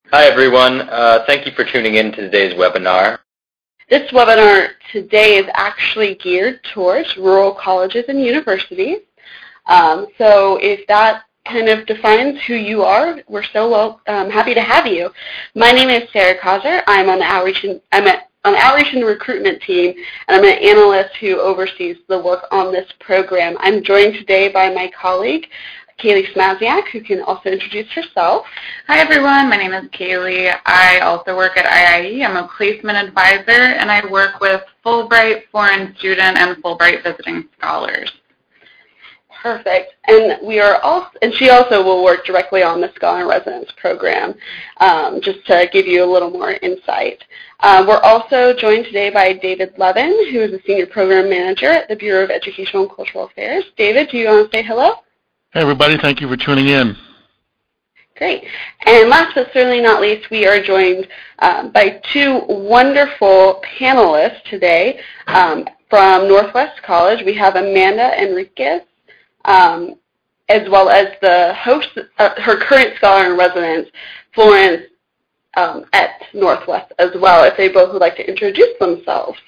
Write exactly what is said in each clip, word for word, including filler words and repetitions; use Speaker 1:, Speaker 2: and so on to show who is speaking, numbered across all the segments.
Speaker 1: Hi everyone, uh, thank you for tuning in to today's webinar.
Speaker 2: This webinar today is actually geared towards rural colleges and universities. Um, so if that kind of defines who you are, we're so well um, happy to have you. My name is Sarah Kaiser. I'm on the outreach and, I'm at, on the outreach and recruitment team, and I'm an analyst who oversees the work on this program. I'm joined today by my colleague, Kaylee Smaziak, who can also introduce herself.
Speaker 3: Hi everyone, my name is Kaylee. I also work at I I E. I'm a placement advisor, and I work with Fulbright foreign student and Fulbright visiting scholars.
Speaker 2: Perfect. And we are also, and she also will work directly on the Scholar in Residence program, um, just to give you a little more insight. Uh, we're also joined today by David Levin, who is a senior program manager at the Bureau of Educational and Cultural Affairs. David, do you want to say hello?
Speaker 4: Hey everybody, thank you for tuning in.
Speaker 2: Great. And last but certainly not least, we are joined um, by two wonderful panelists today um, from Northwest College. We have Amanda Enriquez, um, as well as the host, uh, her current Scholar in Residence, Florence, um, at Northwest as well, if they both would like to introduce themselves.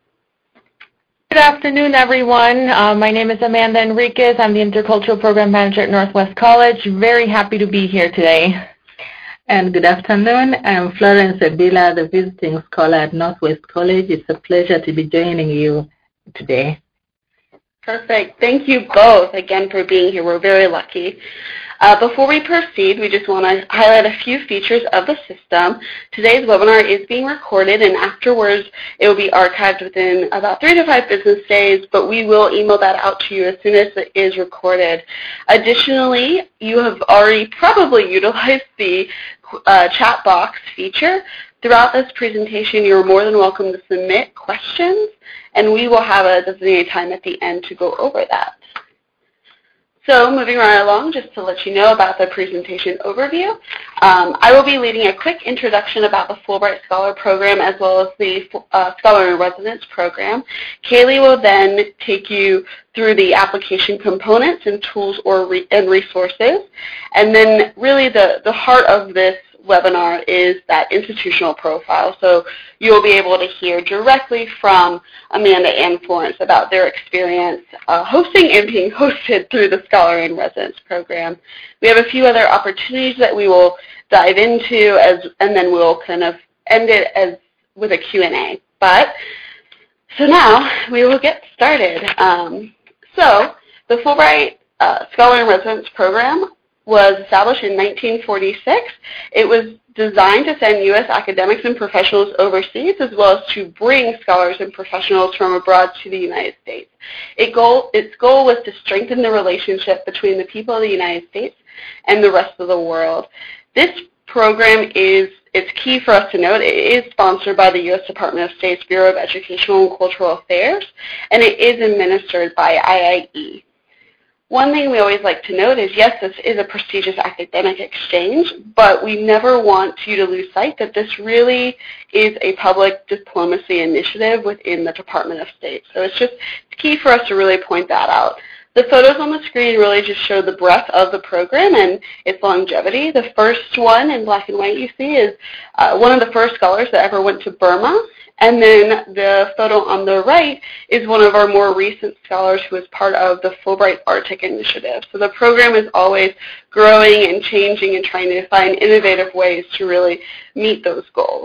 Speaker 5: Good afternoon, everyone. Uh, my name is Amanda Enriquez. I'm the Intercultural Program Manager at Northwest College. Very happy to be here today.
Speaker 6: And good afternoon. I'm Florence Ebila, the Visiting Scholar at Northwest College. It's a pleasure to be joining you today.
Speaker 2: Perfect. Thank you both again for being here. We're very lucky. Uh, before we proceed, we just want to highlight a few features of the system. Today's webinar is being recorded, and afterwards it will be archived within about three to five business days, but we will email that out to you as soon as it is recorded. Additionally, you have already probably utilized the uh, chat box feature. Throughout this presentation, you're more than welcome to submit questions, and we will have a designated time at the end to go over that. So moving right along, just to let you know about the presentation overview, um, I will be leading a quick introduction about the Fulbright Scholar Program as well as the uh, Scholar in Residence Program. Kaylee will then take you through the application components and tools or re and resources. And then really the, the heart of this webinar is that institutional profile. So you'll be able to hear directly from Amanda and Florence about their experience uh, hosting and being hosted through the Scholar in Residence program. We have a few other opportunities that we will dive into, as, and then we'll kind of end it as with a Q and A. But, so now we will get started. Um, so the Fulbright uh, Scholar in Residence program was established in nineteen forty-six. It was designed to send U S academics and professionals overseas, as well as to bring scholars and professionals from abroad to the United States. It goal, its goal was to strengthen the relationship between the people of the United States and the rest of the world. This program is, it's key for us to note, it is sponsored by the U S Department of State's Bureau of Educational and Cultural Affairs, and it is administered by I I E. One thing we always like to note is, yes, this is a prestigious academic exchange, but we never want you to lose sight that this really is a public diplomacy initiative within the Department of State. So it's just it's key for us to really point that out. The photos on the screen really just show the breadth of the program and its longevity. The first one in black and white you see is uh, one of the first scholars that ever went to Burma. And then the photo on the right is one of our more recent scholars who is part of the Fulbright Arctic Initiative. So the program is always growing and changing and trying to find innovative ways to really meet those goals.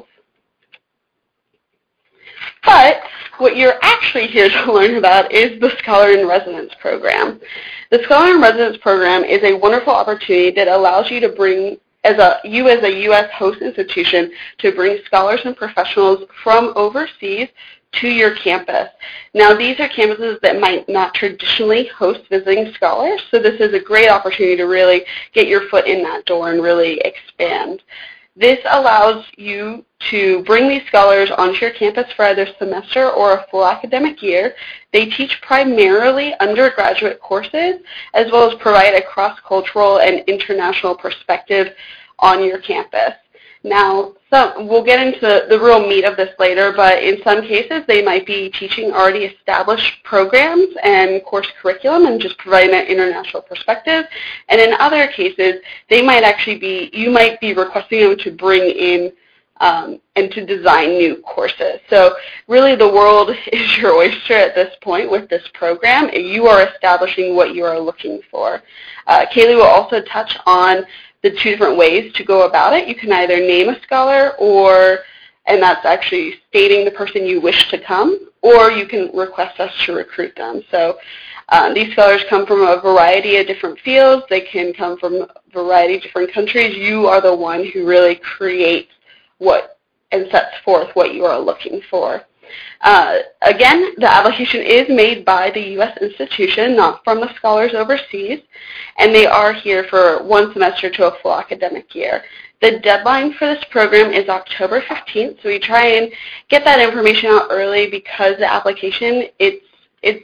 Speaker 2: But what you're actually here to learn about is the Scholar in Residence program. The Scholar in Residence program is a wonderful opportunity that allows you to bring As a, you as a U S host institution to bring scholars and professionals from overseas to your campus. Now these are campuses that might not traditionally host visiting scholars, so this is a great opportunity to really get your foot in that door and really expand. This allows you to bring these scholars onto your campus for either a semester or a full academic year. They teach primarily undergraduate courses, as well as provide a cross-cultural and international perspective on your campus. Now, some, we'll get into the real meat of this later, but in some cases they might be teaching already established programs and course curriculum and just providing an international perspective. And in other cases, they might actually be, you might be requesting them to bring in um, and to design new courses. So really the world is your oyster at this point with this program. You are establishing what you are looking for. Uh, Kaylee will also touch on the two different ways to go about it. You can either name a scholar, or, and that's actually stating the person you wish to come, or you can request us to recruit them. So um, these scholars come from a variety of different fields. They can come from a variety of different countries. You are the one who really creates what and sets forth what you are looking for. Uh, again, the application is made by the U S institution, not from the scholars overseas, and they are here for one semester to a full academic year. The deadline for this program is October fifteenth, so we try and get that information out early because the application, it's, it's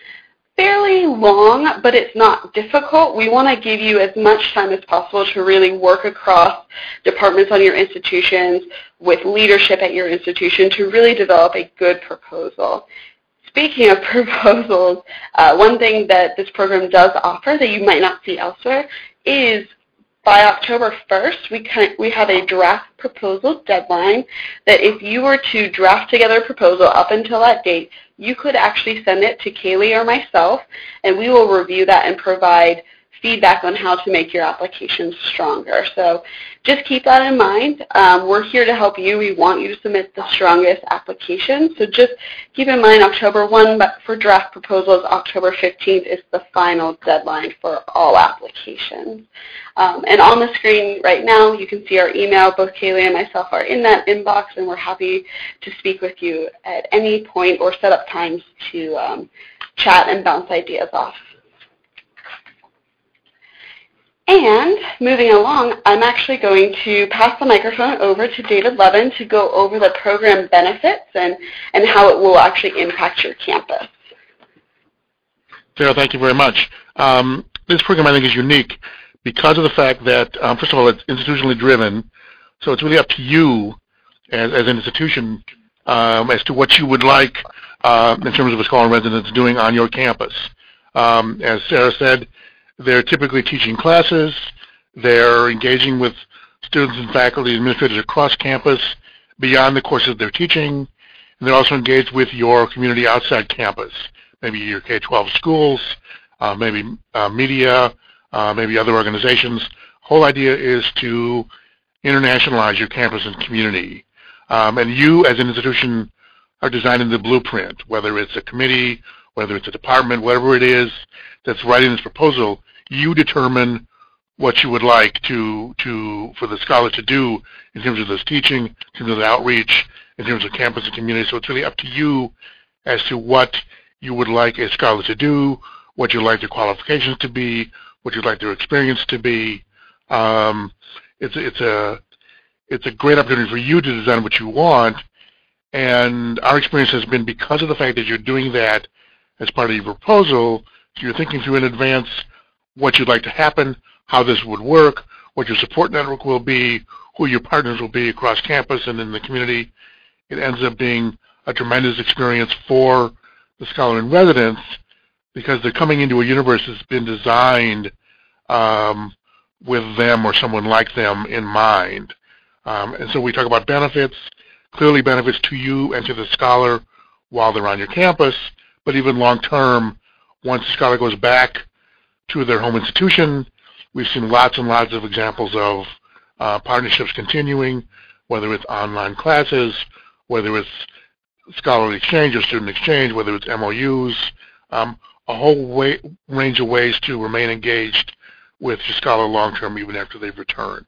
Speaker 2: fairly long, but it's not difficult. We want to give you as much time as possible to really work across departments on your institutions, with leadership at your institution, to really develop a good proposal. Speaking of proposals, uh, one thing that this program does offer that you might not see elsewhere is by October first, we, can, we have a draft proposal deadline that if you were to draft together a proposal up until that date, you could actually send it to Kaylee or myself, and we will review that and provide feedback on how to make your application stronger. So just keep that in mind. Um, we're here to help you. We want you to submit the strongest application. So just keep in mind October first, but for draft proposals, October fifteenth is the final deadline for all applications. Um, and on the screen right now, you can see our email. Both Kaylee and myself are in that inbox, and we're happy to speak with you at any point or set up times to um, chat and bounce ideas off. And moving along, I'm actually going to pass the microphone over to David Levin to go over the program benefits and, and how it will actually impact your campus.
Speaker 4: Sarah, thank you very much. Um, this program, I think, is unique because of the fact that, um, first of all, it's institutionally driven, so it's really up to you as, as an institution um, as to what you would like uh, in terms of a scholar in residence doing on your campus. Um, as Sarah said, they're typically teaching classes, they're engaging with students and faculty and administrators across campus beyond the courses they're teaching, and they're also engaged with your community outside campus, maybe your K twelve schools, uh, maybe uh, media, uh, maybe other organizations. The whole idea is to internationalize your campus and community. Um, and you as an institution are designing the blueprint, whether it's a committee, whether it's a department, whatever it is that's writing this proposal, you determine what you would like to, to for the scholar to do in terms of this teaching, in terms of the outreach, in terms of campus and community. So it's really up to you as to what you would like a scholar to do, what you'd like their qualifications to be, what you'd like their experience to be. Um, it's, it's, a, it's a great opportunity for you to design what you want, and our experience has been because of the fact that you're doing that as part of your proposal, so you're thinking through in advance what you'd like to happen, how this would work, what your support network will be, who your partners will be across campus and in the community. It ends up being a tremendous experience for the scholar in residence because they're coming into a universe that's been designed um, with them or someone like them in mind. Um, and so we talk about benefits, clearly benefits to you and to the scholar while they're on your campus, but even long-term, once the scholar goes back to their home institution, we've seen lots and lots of examples of uh, partnerships continuing, whether it's online classes, whether it's scholarly exchange or student exchange, whether it's M O Us, um, a whole way, range of ways to remain engaged with your scholar long-term even after they've returned.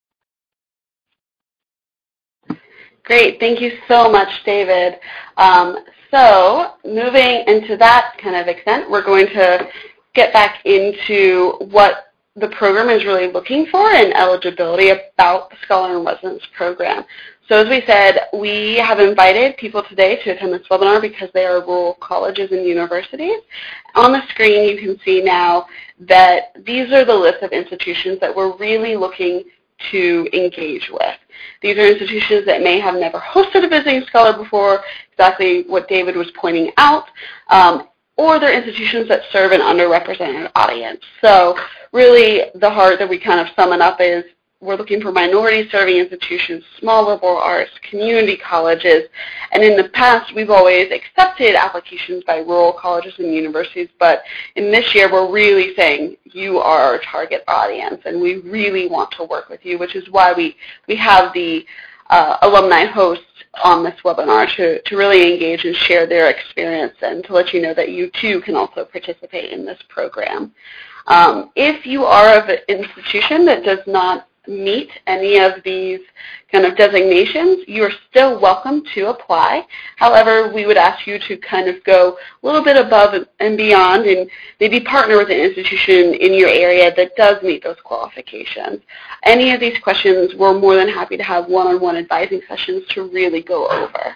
Speaker 2: Great. Thank you so much, David. Um, so moving into that kind of extent, we're going to get back into what the program is really looking for and eligibility about the Scholar in Residence program. So as we said, we have invited people today to attend this webinar because they are rural colleges and universities. On the screen you can see now that these are the list of institutions that we're really looking to engage with. These are institutions that may have never hosted a visiting scholar before, exactly what David was pointing out, um, or they're institutions that serve an underrepresented audience. So really the heart that we kind of sum it up is we're looking for minority-serving institutions, small liberal arts, community colleges, and in the past we've always accepted applications by rural colleges and universities, but in this year we're really saying you are our target audience and we really want to work with you, which is why we, we have the uh, alumni hosts on this webinar to, to really engage and share their experience and to let you know that you too can also participate in this program. Um, if you are of an institution that does not meet any of these kind of designations, you are still welcome to apply. However, we would ask you to kind of go a little bit above and beyond and maybe partner with an institution in your area that does meet those qualifications. Any of these questions, we're more than happy to have one-on-one advising sessions to really go over.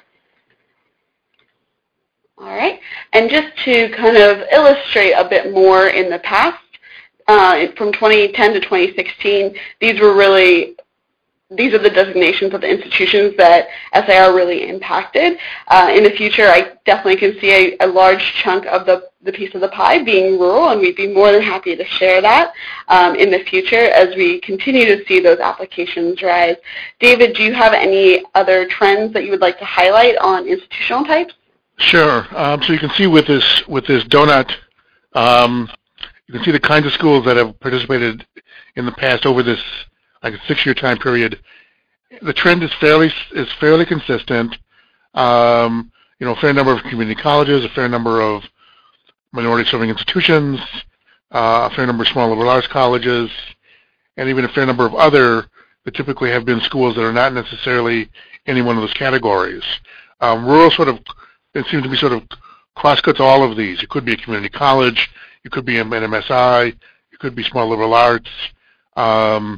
Speaker 2: All right, and just to kind of illustrate a bit more in the past, Uh, from twenty ten to twenty sixteen, these were really, these are the designations of the institutions that S I R really impacted. Uh, in the future, I definitely can see a, a large chunk of the, the piece of the pie being rural, and we'd be more than happy to share that um, in the future as we continue to see those applications rise. David, do you have any other trends that you would like to highlight on institutional types?
Speaker 4: Sure. Um, so you can see with this, with this donut, um, you can see the kinds of schools that have participated in the past over this like a six-year time period. The trend is fairly is fairly consistent. Um, you know, a fair number of community colleges, a fair number of minority-serving institutions, uh, a fair number of small liberal arts colleges, and even a fair number of other that typically have been schools that are not necessarily any one of those categories. Um, rural sort of it seems to be sort of cross-cuts all of these. It could be a community college. You could be an M S I, you could be small liberal arts. Um,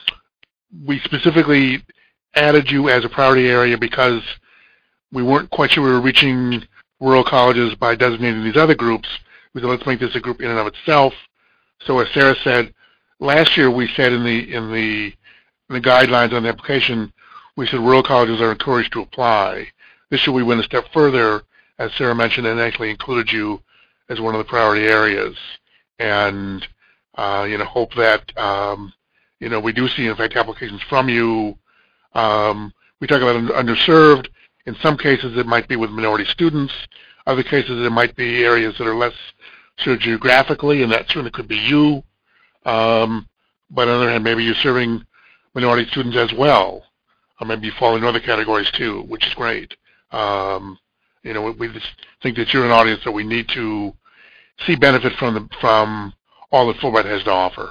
Speaker 4: we specifically added you as a priority area because we weren't quite sure we were reaching rural colleges by designating these other groups. We said, let's make this a group in and of itself. So as Sarah said, last year we said in the, in the, in the guidelines on the application, we said rural colleges are encouraged to apply. This year we went a step further, as Sarah mentioned, and actually included you as one of the priority areas, and uh, you know, hope that um, you know we do see, in fact, applications from you. Um, we talk about underserved. In some cases, it might be with minority students. Other cases, it might be areas that are less sort of geographically, and that certainly could be you. Um, but on the other hand, maybe you're serving minority students as well, or maybe you fall in other categories too, which is great. Um, You know, we just think that you're an audience that we need to see benefit from the, from all that Fulbright has to offer.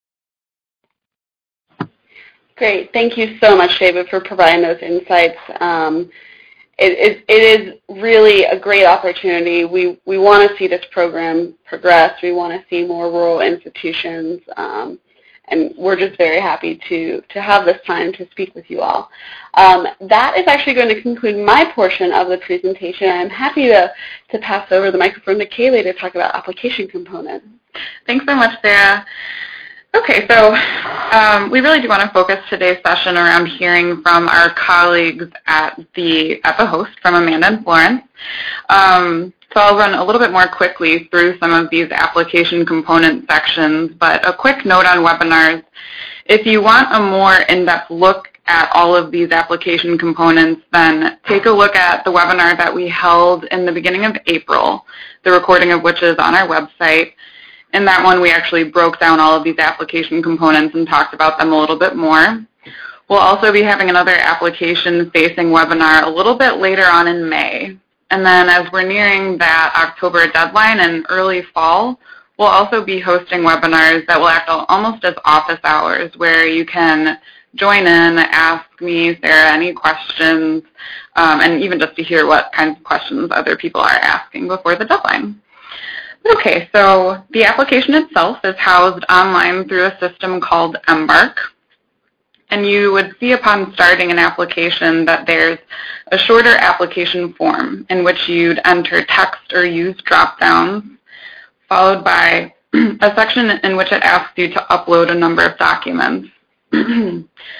Speaker 2: Great. Thank you so much, David, for providing those insights. Um, it, it, it is really a great opportunity. We, we want to see this program progress. We want to see more rural institutions. Um, And we're just very happy to, to have this time to speak with you all. Um, that is actually going to conclude my portion of the presentation. I'm happy to, to pass over the microphone to Kaylee to talk about application components.
Speaker 3: Thanks so much, Sarah. Okay, so um, we really do want to focus today's session around hearing from our colleagues at the, at the host, from Amanda and Florence. Um, So I'll run a little bit more quickly through some of these application component sections, but a quick note on webinars. If you want a more in-depth look at all of these application components, then take a look at the webinar that we held in the beginning of April, the recording of which is on our website. In that one, we actually broke down all of these application components and talked about them a little bit more. We'll also be having another application-facing webinar a little bit later on in May. And then as we're nearing that October deadline and early fall, we'll also be hosting webinars that will act almost as office hours, where you can join in, ask me, Sarah, any questions, um, and even just to hear what kinds of questions other people are asking before the deadline. Okay, so the application itself is housed online through a system called Embark. And you would see upon starting an application that there's a shorter application form in which you'd enter text or use drop-downs, followed by a section in which it asks you to upload a number of documents.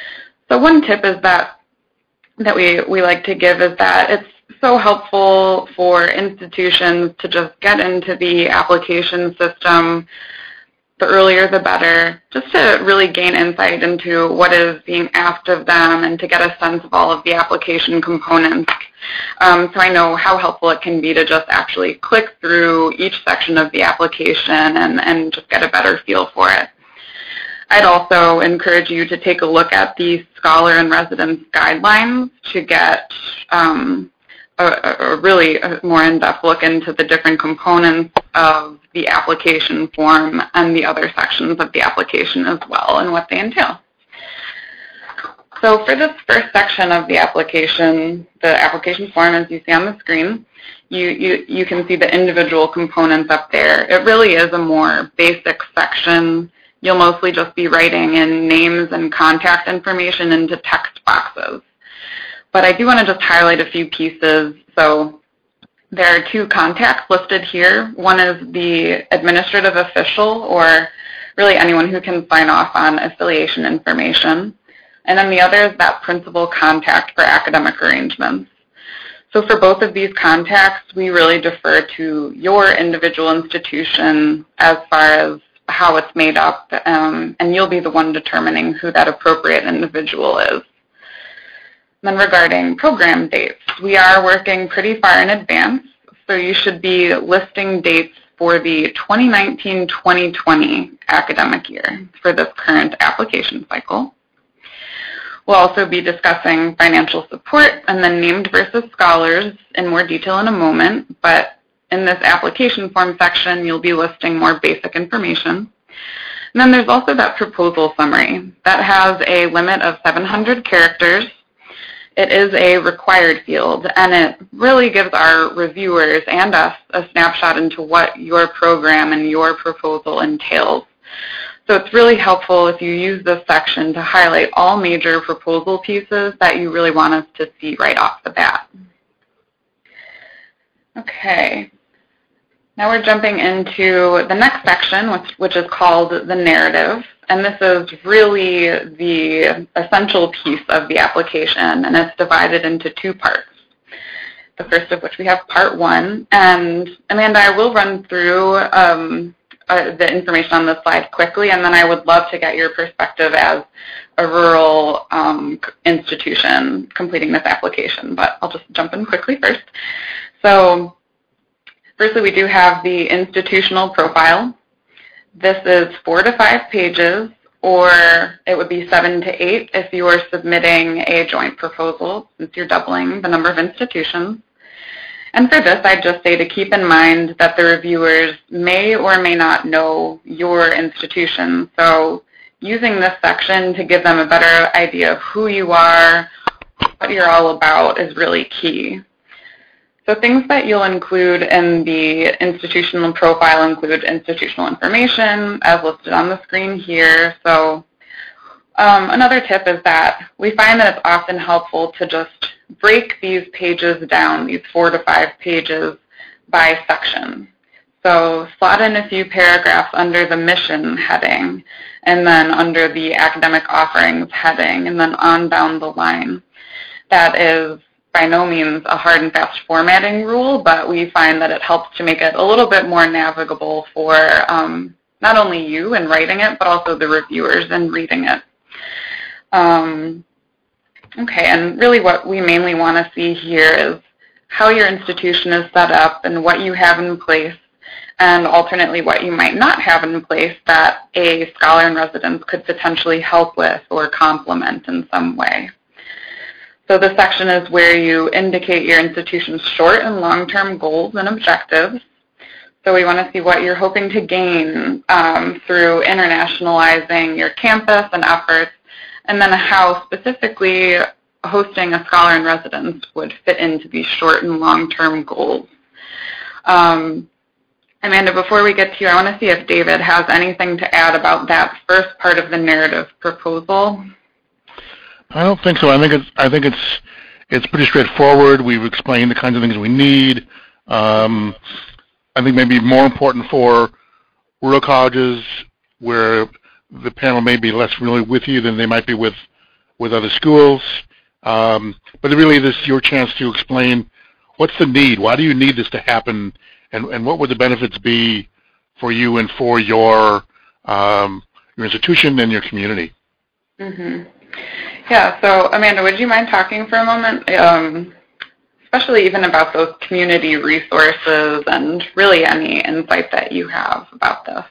Speaker 3: So one tip is that that we, we like to give is that it's so helpful for institutions to just get into the application system. The earlier the better, just to really gain insight into what is being asked of them and to get a sense of all of the application components. Um, so I know how helpful it can be to just actually click through each section of the application and, and just get a better feel for it. I'd also encourage you to take a look at the Scholar and Residence Guidelines to get um, a, a really a more in-depth look into the different components of the application form and the other sections of the application as well and what they entail. So for this first section of the application, the application form, as you see on the screen, you, you, you can see the individual components up there. It really is a more basic section. You'll mostly just be writing in names and contact information into text boxes. But I do want to just highlight a few pieces. So there are two contacts listed here. One is the administrative official, or really anyone who can sign off on affiliation information. And then the other is that principal contact for academic arrangements. So for both of these contacts, we really defer to your individual institution as far as how it's made up, um, and you'll be the one determining who that appropriate individual is. Then regarding program dates, we are working pretty far in advance, so you should be listing dates for the twenty nineteen twenty twenty academic year for this current application cycle. We'll also be discussing financial support and then named versus scholars in more detail in a moment, but in this application form section, you'll be listing more basic information. And then there's also that proposal summary. That has a limit of seven hundred characters. It is a required field, and it really gives our reviewers and us a snapshot into what your program and your proposal entails. So it's really helpful if you use this section to highlight all major proposal pieces that you really want us to see right off the bat. Okay. Now we're jumping into the next section, which, which is called the narrative. And this is really the essential piece of the application, and it's divided into two parts. The first of which we have part one. And Amanda, I will run through um, uh, the information on this slide quickly, and then I would love to get your perspective as a rural um, institution completing this application. But I'll just jump in quickly first. So firstly, we do have the institutional profile. This is four to five pages, or it would be seven to eight if you were submitting a joint proposal, since you're doubling the number of institutions. And for this, I'd just say to keep in mind that the reviewers may or may not know your institution. So using this section to give them a better idea of who you are, what you're all about, is really key. So things that you'll include in the institutional profile include institutional information, as listed on the screen here. So um, another tip is that we find that it's often helpful to just break these pages down, these four to five pages, by section. So slot in a few paragraphs under the mission heading, and then under the academic offerings heading, and then on down the line. That is by no means a hard and fast formatting rule, but we find that it helps to make it a little bit more navigable for um, not only you in writing it, but also the reviewers in reading it. Um, okay, and really what we mainly want to see here is how your institution is set up and what you have in place, and alternately what you might not have in place that a scholar in residence could potentially help with or complement in some way. So this section is where you indicate your institution's short and long-term goals and objectives. So we want to see what you're hoping to gain um, through internationalizing your campus and efforts, and then how specifically hosting a scholar in residence would fit into these short and long-term goals. Um, Amanda, before we get to you, I want to see if David has anything to add about that first part of the narrative proposal.
Speaker 4: I don't think so. I think it's I think it's it's pretty straightforward. We've explained the kinds of things we need. Um, I think maybe more important for rural colleges where the panel may be less familiar with you than they might be with with other schools. Um, but really, this is your chance to explain what's the need. Why do you need this to happen, and, and what would the benefits be for you and for your um, your institution and your community?
Speaker 3: Mm-hmm. Yeah. So, Amanda, would you mind talking for a moment, um, especially even about those community resources and really any insight that you have about this?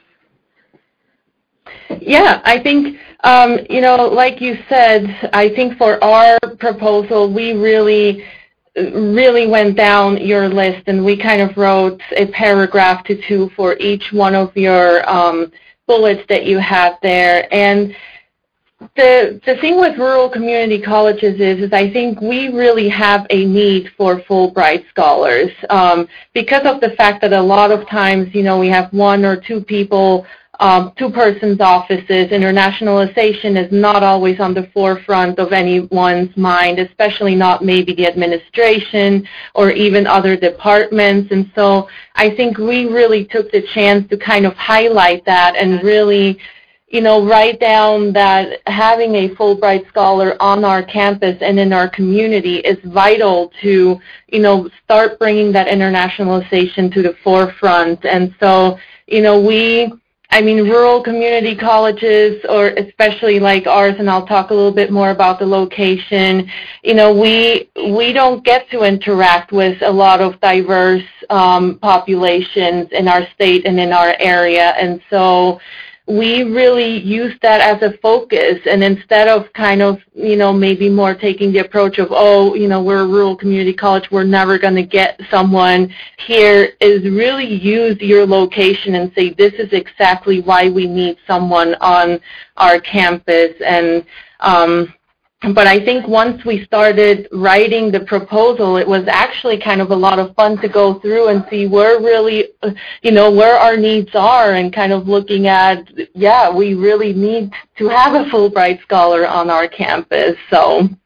Speaker 5: Yeah, I think, um, you know, like you said, I think for our proposal, we really, really went down your list, and we kind of wrote a paragraph to two for each one of your um, bullets that you had there. And the the thing with rural community colleges is, is I think we really have a need for Fulbright scholars um, because of the fact that a lot of times, you know, we have one or two people Um, two-persons offices. Internationalization is not always on the forefront of anyone's mind, especially not maybe the administration or even other departments. And so I think we really took the chance to kind of highlight that and really, you know, write down that having a Fulbright scholar on our campus and in our community is vital to, you know, start bringing that internationalization to the forefront. And so, you know, we I mean, rural community colleges, or especially like ours, and I'll talk a little bit more about the location, you know, we we don't get to interact with a lot of diverse um, populations in our state and in our area, and so we really use that as a focus, and instead of kind of, you know, maybe more taking the approach of, oh, you know, we're a rural community college, we're never going to get someone here, is really use your location and say, this is exactly why we need someone on our campus. And um, But I think once we started writing the proposal, it was actually kind of a lot of fun to go through and see where really, you know, where our needs are, and kind of looking at, yeah, we really need to have a Fulbright scholar on our campus. So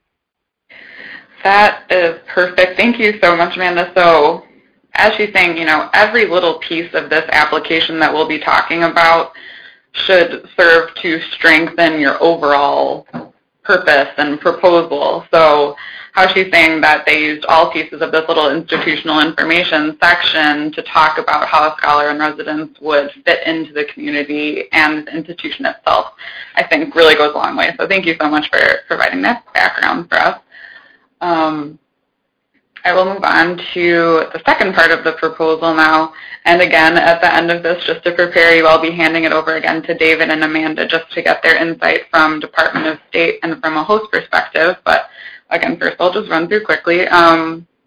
Speaker 3: that is perfect. Thank you so much, Amanda. So as she's saying, you know, every little piece of this application that we'll be talking about should serve to strengthen your overall purpose and proposal. So how she's saying that they used all pieces of this little institutional information section to talk about how a scholar in residence would fit into the community and the institution itself, I think really goes a long way. So thank you so much for providing that background for us. Um, I will move on to the second part of the proposal now. And again, at the end of this, just to prepare you, I'll be handing it over again to David and Amanda just to get their insight from Department of State and from a host perspective. But again, first I'll just run through quickly. Um,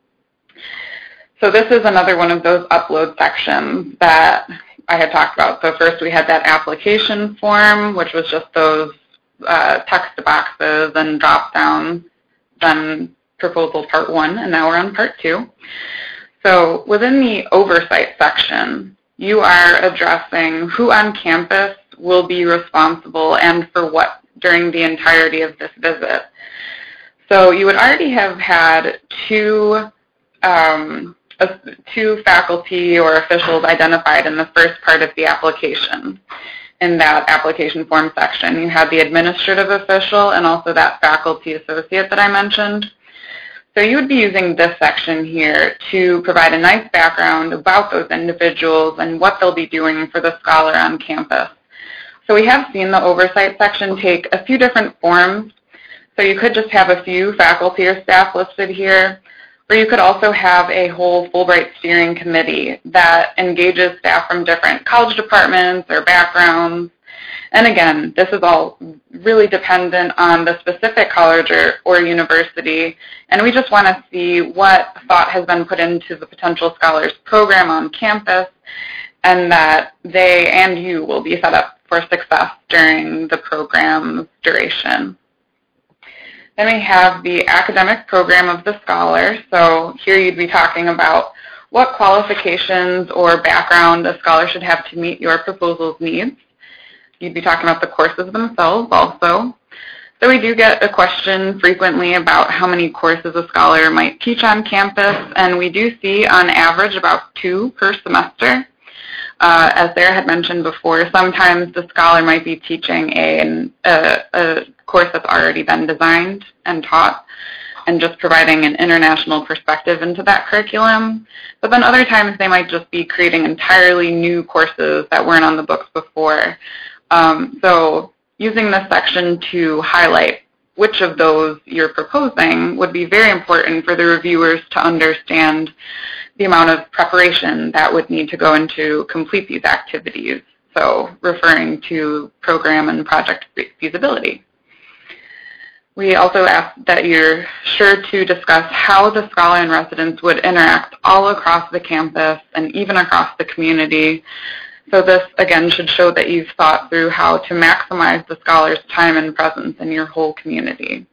Speaker 3: so this is another one of those upload sections that I had talked about. So first we had that application form, which was just those uh, text boxes and drop downs. Then proposal part one, and now we're on part two. So within the oversight section, you are addressing who on campus will be responsible and for what during the entirety of this visit. So you would already have had two, um, uh, two faculty or officials identified in the first part of the application. In that application form section, you had the administrative official and also that faculty associate that I mentioned. So you would be using this section here to provide a nice background about those individuals and what they'll be doing for the scholar on campus. So we have seen the oversight section take a few different forms. So you could just have a few faculty or staff listed here, or you could also have a whole Fulbright steering committee that engages staff from different college departments or backgrounds. And again, this is all really dependent on the specific college or, or university, and we just want to see what thought has been put into the potential scholars program on campus, and that they and you will be set up for success during the program's duration. Then we have the academic program of the scholar. So here you'd be talking about what qualifications or background a scholar should have to meet your proposal's needs. You'd be talking about the courses themselves also. So we do get a question frequently about how many courses a scholar might teach on campus, and we do see on average about two per semester. Uh, as Sarah had mentioned before, sometimes the scholar might be teaching a, a, a course that's already been designed and taught and just providing an international perspective into that curriculum. But then other times they might just be creating entirely new courses that weren't on the books before. Um, so using this section to highlight which of those you're proposing would be very important for the reviewers to understand the amount of preparation that would need to go into complete these activities, so referring to program and project feasibility. We also ask that you're sure to discuss how the scholar in residence would interact all across the campus and even across the community. So this, again, should show that you've thought through how to maximize the scholar's time and presence in your whole community.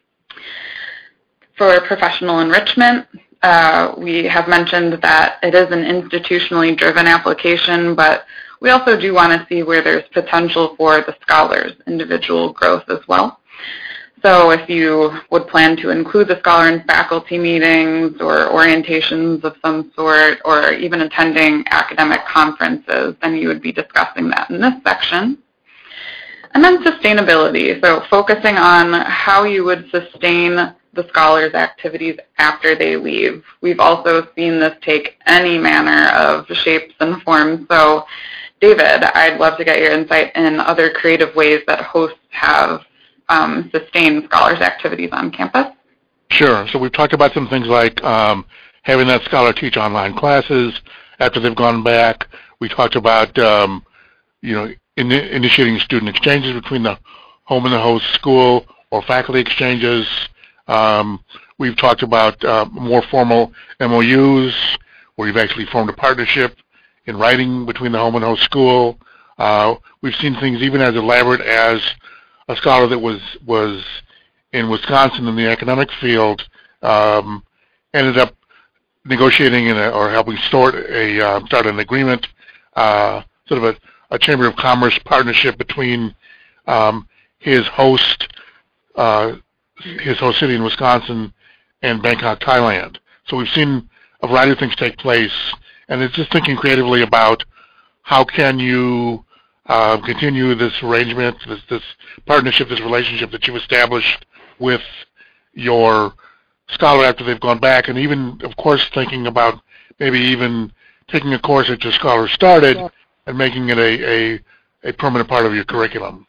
Speaker 3: For professional enrichment, uh, we have mentioned that it is an institutionally driven application, but we also do want to see where there's potential for the scholar's individual growth as well. So if you would plan to include the scholar in faculty meetings or orientations of some sort, or even attending academic conferences, then you would be discussing that in this section. And then sustainability, so focusing on how you would sustain the scholar's activities after they leave. We've also seen this take any manner of shapes and forms. So David, I'd love to get your insight in other creative ways that hosts have Um, sustain scholars' activities on campus.
Speaker 4: Sure. So we've talked about some things like um, having that scholar teach online classes after they've gone back. We talked about, um, you know, in, initiating student exchanges between the home and the host school, or faculty exchanges. Um, we've talked about uh, more formal M O Us, where you've actually formed a partnership in writing between the home and host school. Uh, we've seen things even as elaborate as a scholar that was was in Wisconsin in the academic field um, ended up negotiating in a, or helping start a uh, start an agreement, uh, sort of a, a Chamber of Commerce partnership between um, his host uh, his host city in Wisconsin and Bangkok, Thailand. So we've seen a variety of things take place, and it's just thinking creatively about how can you Uh, continue this arrangement, this, this partnership, this relationship that you've established with your scholar after they've gone back, and even, of course, thinking about maybe even taking a course that your scholar started and making it a, a, a permanent part of your curriculum.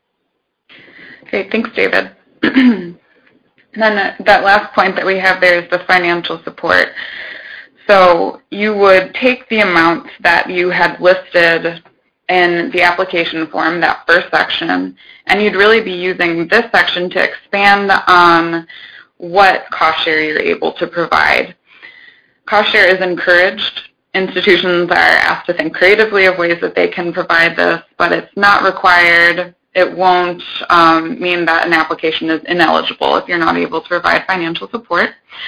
Speaker 3: Okay, thanks, David. And then that last point that we have there is the financial support. So you would take the amounts that you had listed in the application form, that first section, and you'd really be using this section to expand on what cost share you're able to provide. Cost share is encouraged. Institutions are asked to think creatively of ways that they can provide this, but it's not required. It won't um, mean that an application is ineligible if you're not able to provide financial support.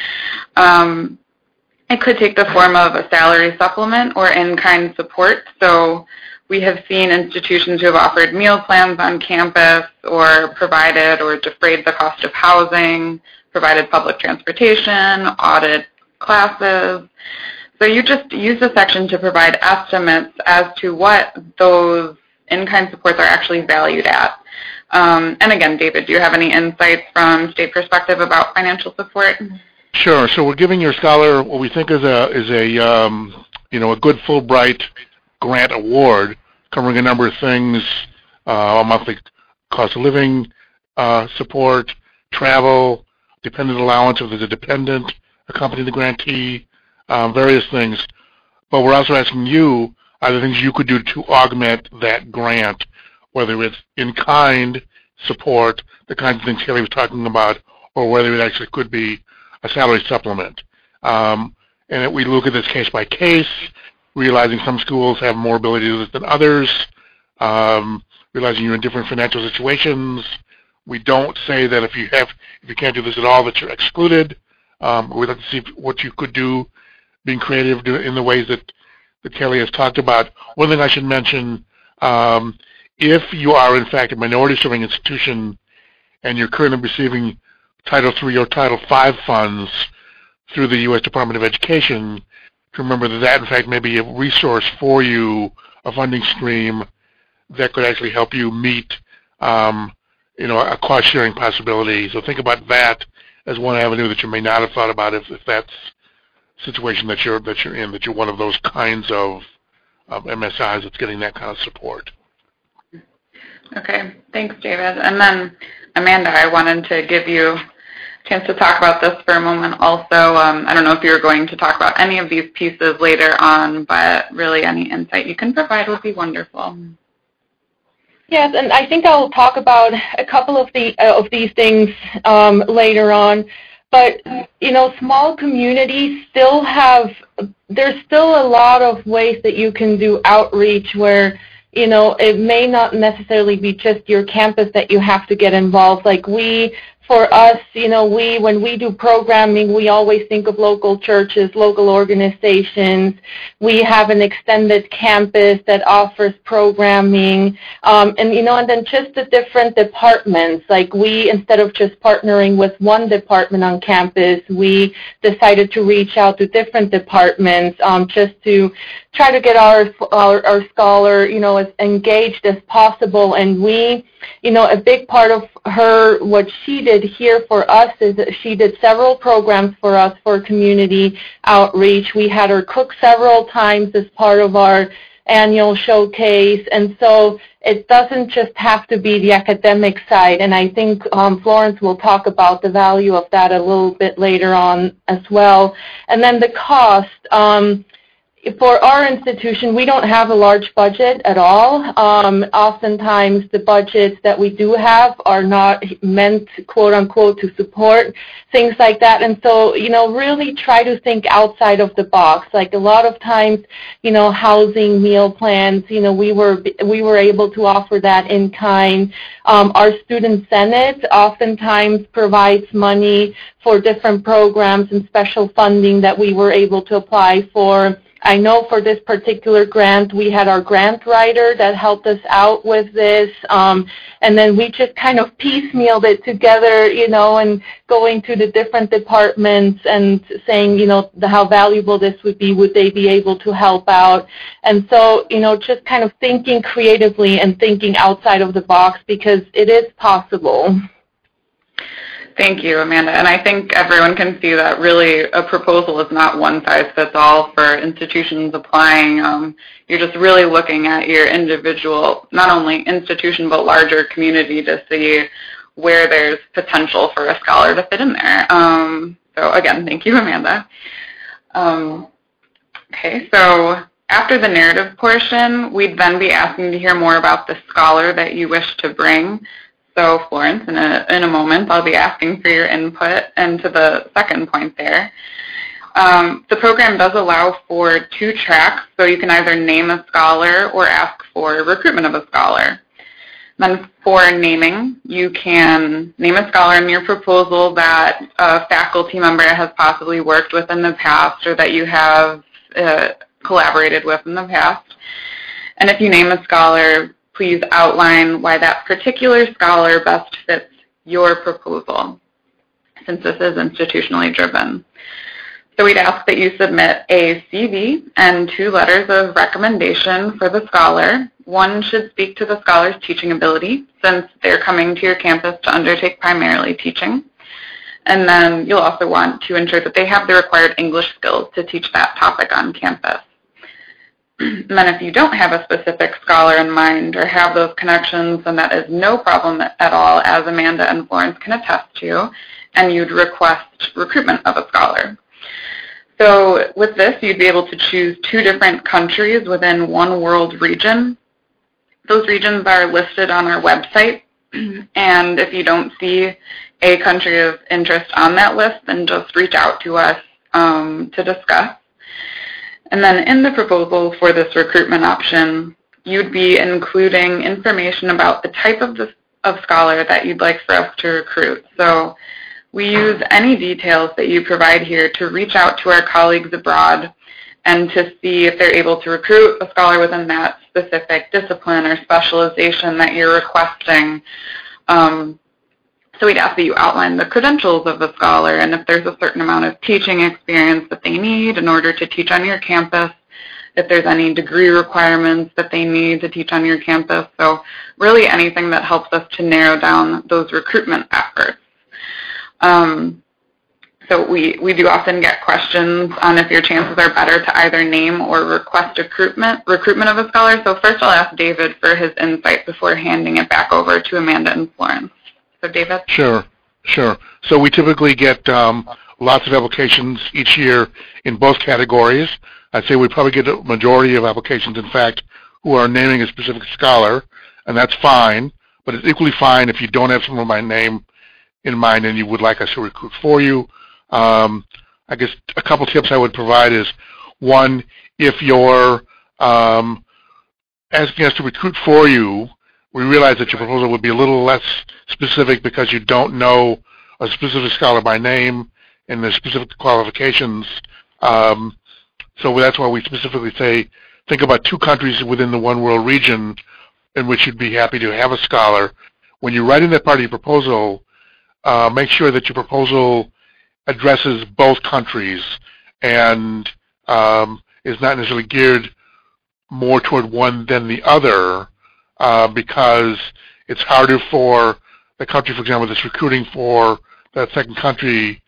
Speaker 3: Um, it could take the form of a salary supplement or in-kind support. So we have seen institutions who have offered meal plans on campus, or provided or defrayed the cost of housing, provided public transportation, audit classes. So you just use the section to provide estimates as to what those in-kind supports are actually valued at. Um, and again, David, do you have any insights from state perspective about financial support?
Speaker 4: Sure. So we're giving your scholar what we think is a is a um, you know a good Fulbright grant award, covering a number of things: uh, monthly cost of living uh, support, travel, dependent allowance if there's a dependent accompanying the grantee, um, various things. But we're also asking you, are there things you could do to augment that grant, whether it's in-kind support, the kinds of things Kelly was talking about, or whether it actually could be a salary supplement. Um, and we look at this case by case, realizing some schools have more ability to do this than others, um, realizing you're in different financial situations. We don't say that if you have, if you can't do this at all, that you're excluded. Um, we'd like to see what you could do, being creative in the ways that, that Kelly has talked about. One thing I should mention, um, if you are in fact a minority-serving institution and you're currently receiving Title three or Title five funds through the U S Department of Education, to remember that that, in fact, may be a resource for you, a funding stream that could actually help you meet, um, you know, a cost-sharing possibility. So think about that as one avenue that you may not have thought about if, if that's a situation that you're that you're in, that you're one of those kinds of, of M S Is that's getting that kind of support.
Speaker 3: Okay, thanks, David. And then, Amanda, I wanted to give you a chance to talk about this for a moment also. Um, I don't know if you're going to talk about any of these pieces later on, but really any insight you can provide would be wonderful.
Speaker 5: Yes, and I think I'll talk about a couple of the uh, of these things um, later on. But you know, small communities still have. There's still a lot of ways that you can do outreach where, you know, it may not necessarily be just your campus that you have to get involved. Like we. For us, you know, we when we do programming, we always think of local churches, local organizations. We have an extended campus that offers programming, um, and you know, and then just the different departments. Like we, instead of just partnering with one department on campus, we decided to reach out to different departments um, just to try to get our, our our scholar, you know, as engaged as possible. And we, you know, a big part of her, what she did here for us is that she did several programs for us for community outreach. We had her cook several times as part of our annual showcase, and so it doesn't just have to be the academic side, and I think um, Florence will talk about the value of that a little bit later on as well. And then the cost. Um, For our institution, we don't have a large budget at all. Um, oftentimes, the budgets that we do have are not meant, quote unquote, to support things like that. And so, you know, really try to think outside of the box. Like a lot of times, you know, housing, meal plans, you know, we were we were able to offer that in kind. Um, our student senate oftentimes provides money for different programs and special funding that we were able to apply for. I know for this particular grant, we had our grant writer that helped us out with this, um, and then we just kind of piecemealed it together, you know, and going to the different departments and saying, you know, the, how valuable this would be, would they be able to help out? And so, you know, just kind of thinking creatively and thinking outside of the box because it is possible.
Speaker 3: Thank you, Amanda. And I think everyone can see that really a proposal is not one size fits all for institutions applying. Um, you're just really looking at your individual, not only institution, but larger community to see where there's potential for a scholar to fit in there. Um, so again, thank you, Amanda. Um, okay, so after the narrative portion, we'd then be asking to hear more about the scholar that you wish to bring. So, Florence, in a, in a moment, I'll be asking for your input into the second point there. Um, the program does allow for two tracks, so you can either name a scholar or ask for recruitment of a scholar. Then for naming, you can name a scholar in your proposal that a faculty member has possibly worked with in the past or that you have uh, collaborated with in the past. And if you name a scholar, please outline why that particular scholar best fits your proposal, since this is institutionally driven. So we'd ask that you submit a C V and two letters of recommendation for the scholar. One should speak to the scholar's teaching ability, since they're coming to your campus to undertake primarily teaching. And then you'll also want to ensure that they have the required English skills to teach that topic on campus. And then if you don't have a specific scholar in mind or have those connections, then that is no problem at all, as Amanda and Florence can attest to, and you'd request recruitment of a scholar. So with this, you'd be able to choose two different countries within one world region. Those regions are listed on our website, and if you don't see a country of interest on that list, then just reach out to us um, to discuss. And then in the proposal for this recruitment option, you'd be including information about the type of, the, of scholar that you'd like for us to recruit. So we use any details that you provide here to reach out to our colleagues abroad and to see if they're able to recruit a scholar within that specific discipline or specialization that you're requesting. Um, So we'd ask that you outline the credentials of the scholar and if there's a certain amount of teaching experience that they need in order to teach on your campus, if there's any degree requirements that they need to teach on your campus. So really anything that helps us to narrow down those recruitment efforts. Um, so we, we do often get questions on if your chances are better to either name or request recruitment, recruitment of a scholar. So first I'll ask David for his insight before handing it back over to Amanda and Florence. So David?
Speaker 4: Sure, sure. So we typically get um, lots of applications each year in both categories. I'd say we probably get a majority of applications, in fact, who are naming a specific scholar, and that's fine, but it's equally fine if you don't have someone by name in mind and you would like us to recruit for you. Um, I guess a couple tips I would provide is, one, if you're um, asking us to recruit for you, we realize that your proposal would be a little less specific because you don't know a specific scholar by name and the specific qualifications. Um, so that's why we specifically say, think about two countries within the one world region in which you'd be happy to have a scholar. When you're writing that part of your proposal, uh, make sure that your proposal addresses both countries and um, is not necessarily geared more toward one than the other, uh, because it's harder for the country, for example, that's recruiting for that second country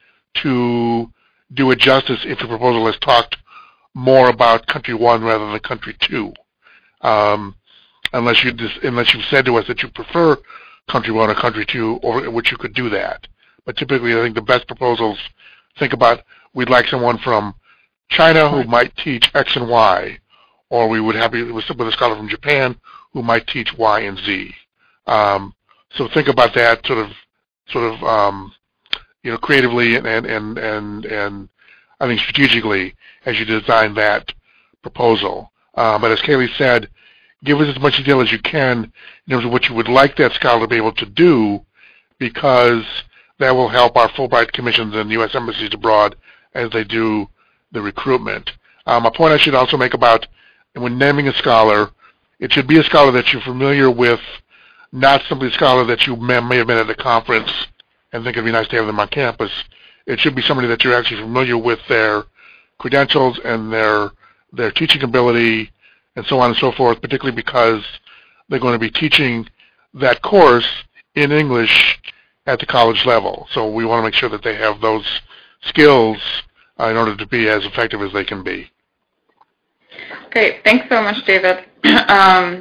Speaker 4: to do it justice if your proposal has talked more about country one rather than country two. Um, unless you just, unless you've said to us that you prefer country one or country two, or which you could do that. But typically, I think the best proposals think about, we'd like someone from China who might teach X and Y, or we would have with a scholar from Japan who might teach Y and Z. Um, so think about that sort of, sort of, um, you know, creatively and and and and, and I think strategically as you design that proposal. Uh, but as Kaylee said, give us as much detail as you can in terms of what you would like that scholar to be able to do, because that will help our Fulbright commissions and U S embassies abroad as they do the recruitment. Um, a point I should also make about when naming a scholar, it should be a scholar that you're familiar with, not simply a scholar that you may, may have been at a conference and think it'd be nice to have them on campus. It should be somebody that you're actually familiar with their credentials and their their teaching ability and so on and so forth, particularly because they're going to be teaching that course in English at the college level. So we want to make sure that they have those skills uh, in order to be as effective as they can be.
Speaker 3: Great. Thanks so much, David. um,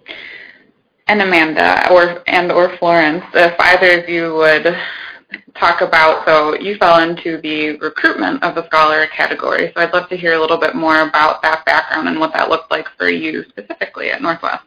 Speaker 3: and Amanda or and or Florence, if either of you would talk about, so you fell into the recruitment of the scholar category, so I'd love to hear a little bit more about that background and what that looked like for you specifically at Northwest.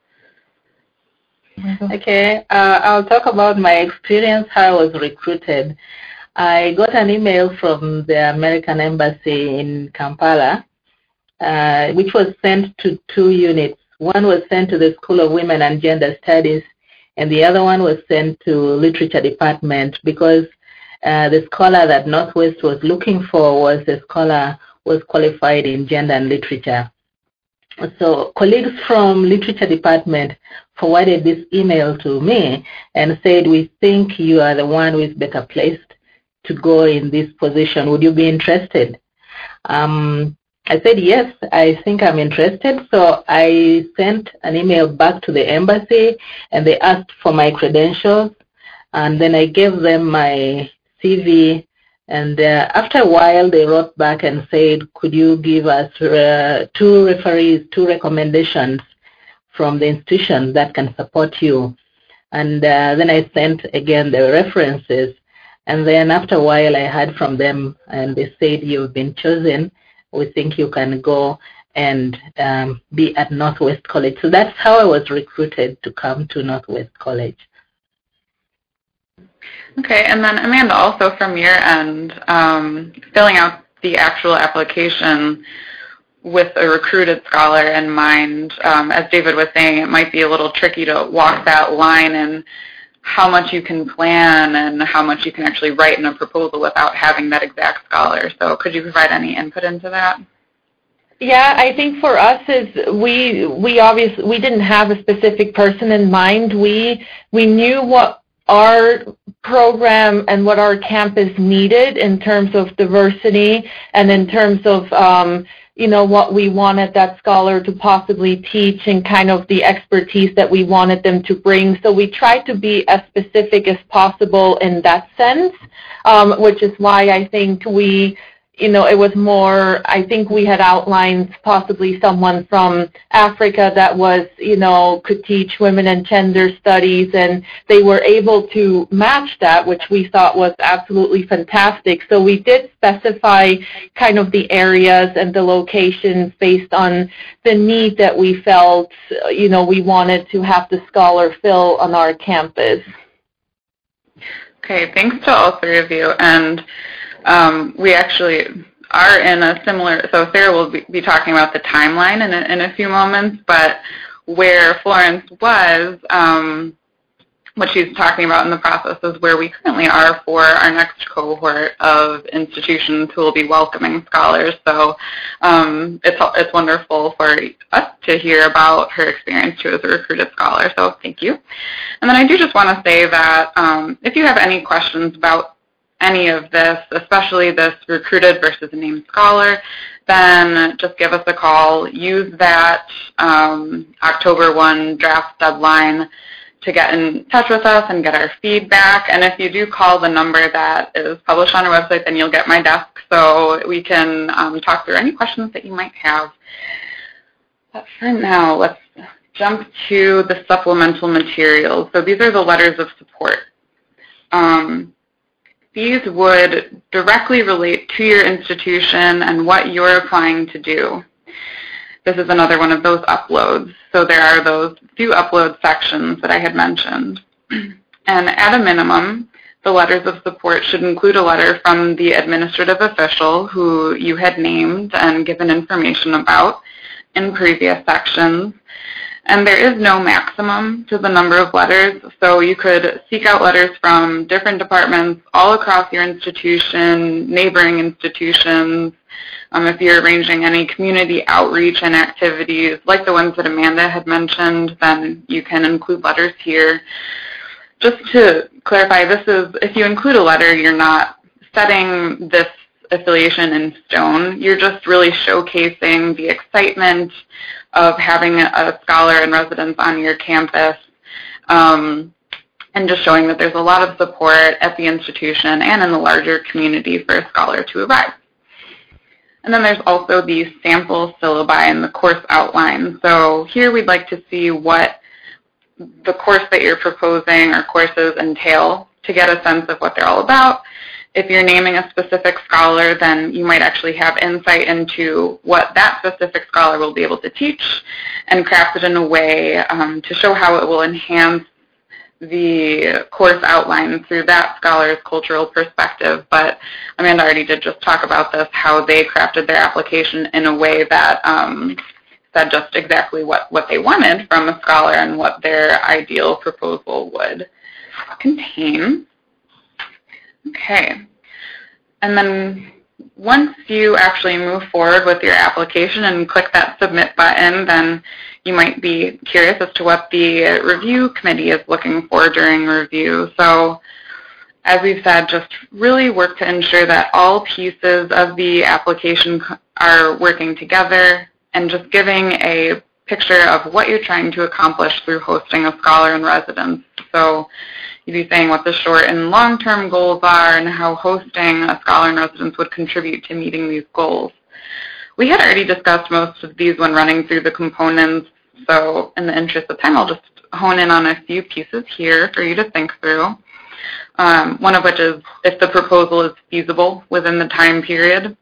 Speaker 6: Okay, uh, I'll talk about my experience, how I was recruited. I got an email from the American Embassy in Kampala, uh, which was sent to two units. One was sent to the School of Women and Gender Studies, and the other one was sent to Literature Department, because uh, the scholar that Northwest was looking for was a scholar who was qualified in gender and literature. So colleagues from Literature Department forwarded this email to me and said, we think you are the one who is better placed to go in this position. Would you be interested? Um, I said, yes, I think I'm interested. So I sent an email back to the embassy, and they asked for my credentials, and then I gave them my C V. And uh, after a while, they wrote back and said, could you give us uh, two referees, two recommendations from the institution that can support you? And uh, then I sent again the references. And then after a while, I heard from them, and they said, you've been chosen. We think you can go and um, be at Northwest College. So that's how I was recruited to come to Northwest College.
Speaker 3: Okay, and then Amanda, also from your end, um, filling out the actual application with a recruited scholar in mind, um, as David was saying, it might be a little tricky to walk that line and how much you can plan and how much you can actually write in a proposal without having that exact scholar. So could you provide any input into that?
Speaker 5: Yeah, I think for us is we we obviously we didn't have a specific person in mind. We we knew what our program and what our campus needed in terms of diversity and in terms of um, you know, what we wanted that scholar to possibly teach and kind of the expertise that we wanted them to bring. So we tried to be as specific as possible in that sense, um, which is why I think we, you know, it was more, I think we had outlined possibly someone from Africa that was, you know, could teach women and gender studies, and they were able to match that, which we thought was absolutely fantastic. So we did specify kind of the areas and the locations based on the need that we felt, you know, we wanted to have the scholar fill on our campus.
Speaker 3: Okay, thanks to all three of you. And Um, we actually are in a similar, so Sarah will be, be talking about the timeline in a, in a few moments, but where Florence was, um, what she's talking about in the process is where we currently are for our next cohort of institutions who will be welcoming scholars. So um, it's, it's wonderful for us to hear about her experience too as a recruited scholar, so thank you. And then I do just want to say that um, if you have any questions about any of this, especially this recruited versus named scholar, then just give us a call. Use that um, October first draft deadline to get in touch with us and get our feedback. And if you do call the number that is published on our website, then you'll get my desk so we can um, talk through any questions that you might have. But for now, let's jump to the supplemental materials. So these are the letters of support. Um, These would directly relate to your institution and what you're applying to do. This is another one of those uploads. So there are those few upload sections that I had mentioned. And at a minimum, the letters of support should include a letter from the administrative official who you had named and given information about in previous sections. And there is no maximum to the number of letters, so you could seek out letters from different departments all across your institution, neighboring institutions. Um, if you're arranging any community outreach and activities like the ones that Amanda had mentioned, then you can include letters here. Just to clarify, this is, if you include a letter, you're not setting this affiliation in stone. You're just really showcasing the excitement of having a scholar in residence on your campus, um, and just showing that there's a lot of support at the institution and in the larger community for a scholar to arrive. And then there's also the sample syllabi and the course outline. So here we'd like to see what the course that you're proposing or courses entail to get a sense of what they're all about. If you're naming a specific scholar, then you might actually have insight into what that specific scholar will be able to teach and craft it in a way um, to show how it will enhance the course outline through that scholar's cultural perspective. But Amanda already did just talk about this, how they crafted their application in a way that um, said just exactly what, what they wanted from a scholar and what their ideal proposal would contain. Okay, and then once you actually move forward with your application and click that submit button, then you might be curious as to what the review committee is looking for during review. So as we've said, just really work to ensure that all pieces of the application are working together and just giving a picture of what you're trying to accomplish through hosting a scholar in residence. So you'd be saying what the short and long-term goals are and how hosting a scholar in residence would contribute to meeting these goals. We had already discussed most of these when running through the components, so in the interest of time, I'll just hone in on a few pieces here for you to think through. Um, one of which is if the proposal is feasible within the time period.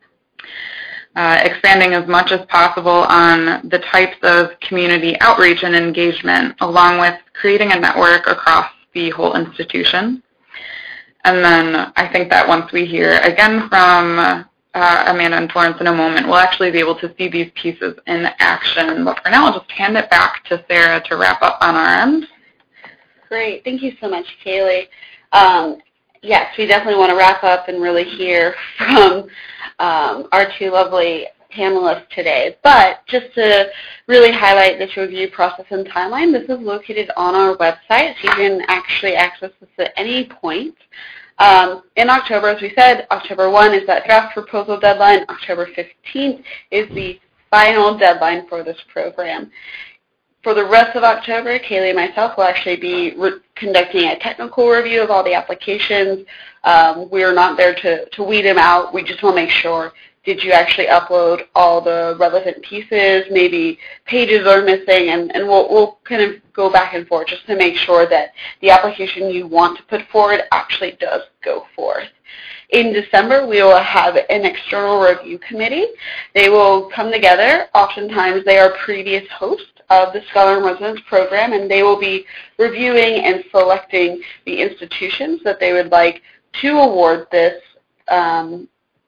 Speaker 3: Uh, expanding as much as possible on the types of community outreach and engagement, along with creating a network across the whole institution. And then I think that once we hear again from uh, Amanda and Florence in a moment, we'll actually be able to see these pieces in action. But for now, I'll just hand it back to Sarah to wrap up on our end.
Speaker 2: Great. Thank you so much, Kaylee. Um, yes, we definitely want to wrap up and really hear from um, our two lovely panelists today. But just to really highlight this review process and timeline, this is located on our website, so you can actually access this at any point. Um, in October, as we said, October first is that draft proposal deadline. October fifteenth is the final deadline for this program. For the rest of October, Kaylee and myself will actually be re- conducting a technical review of all the applications. Um, we're not there to, to weed them out. We just want to make sure, did you actually upload all the relevant pieces? Maybe pages are missing, and, and we'll, we'll kind of go back and forth just to make sure that the application you want to put forward actually does go forth. In December, we will have an external review committee. They will come together. Oftentimes, they are previous hosts of the Scholar in Residence program, and they will be reviewing and selecting the institutions that they would like to award this um,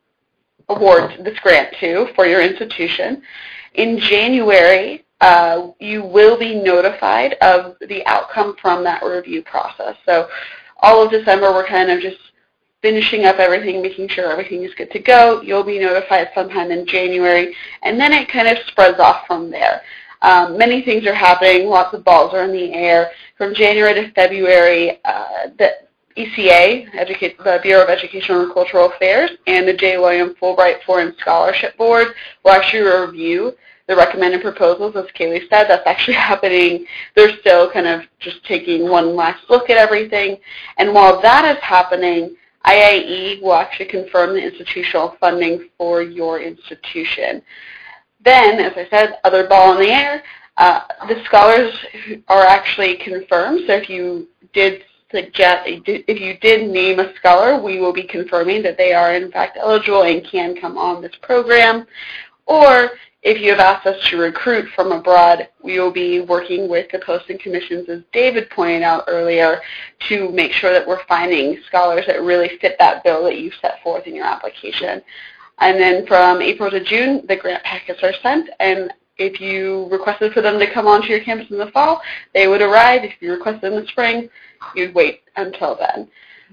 Speaker 2: award this grant to for your institution. In January, uh, you will be notified of the outcome from that review process. So all of December, we're kind of just finishing up everything, making sure everything is good to go. You'll be notified sometime in January, and then it kind of spreads off from there. Um, many things are happening. Lots of balls are in the air. From January to February, uh, the E C A, Educate, the Bureau of Educational and Cultural Affairs, and the J. William Fulbright Foreign Scholarship Board will actually review the recommended proposals. As Kaylee said, that's actually happening. They're still kind of just taking one last look at everything. And while that is happening, I I E will actually confirm the institutional funding for your institution. Then, as I said, other ball in the air, uh, the scholars are actually confirmed. So if you did suggest, if you did name a scholar, we will be confirming that they are in fact eligible and can come on this program. Or if you have asked us to recruit from abroad, we will be working with the posting commissions, as David pointed out earlier, to make sure that we're finding scholars that really fit that bill that you set forth in your application. And then from April to June, the grant packets are sent, and if you requested for them to come onto your campus in the fall, they would arrive. If you requested in the spring, you'd wait until then.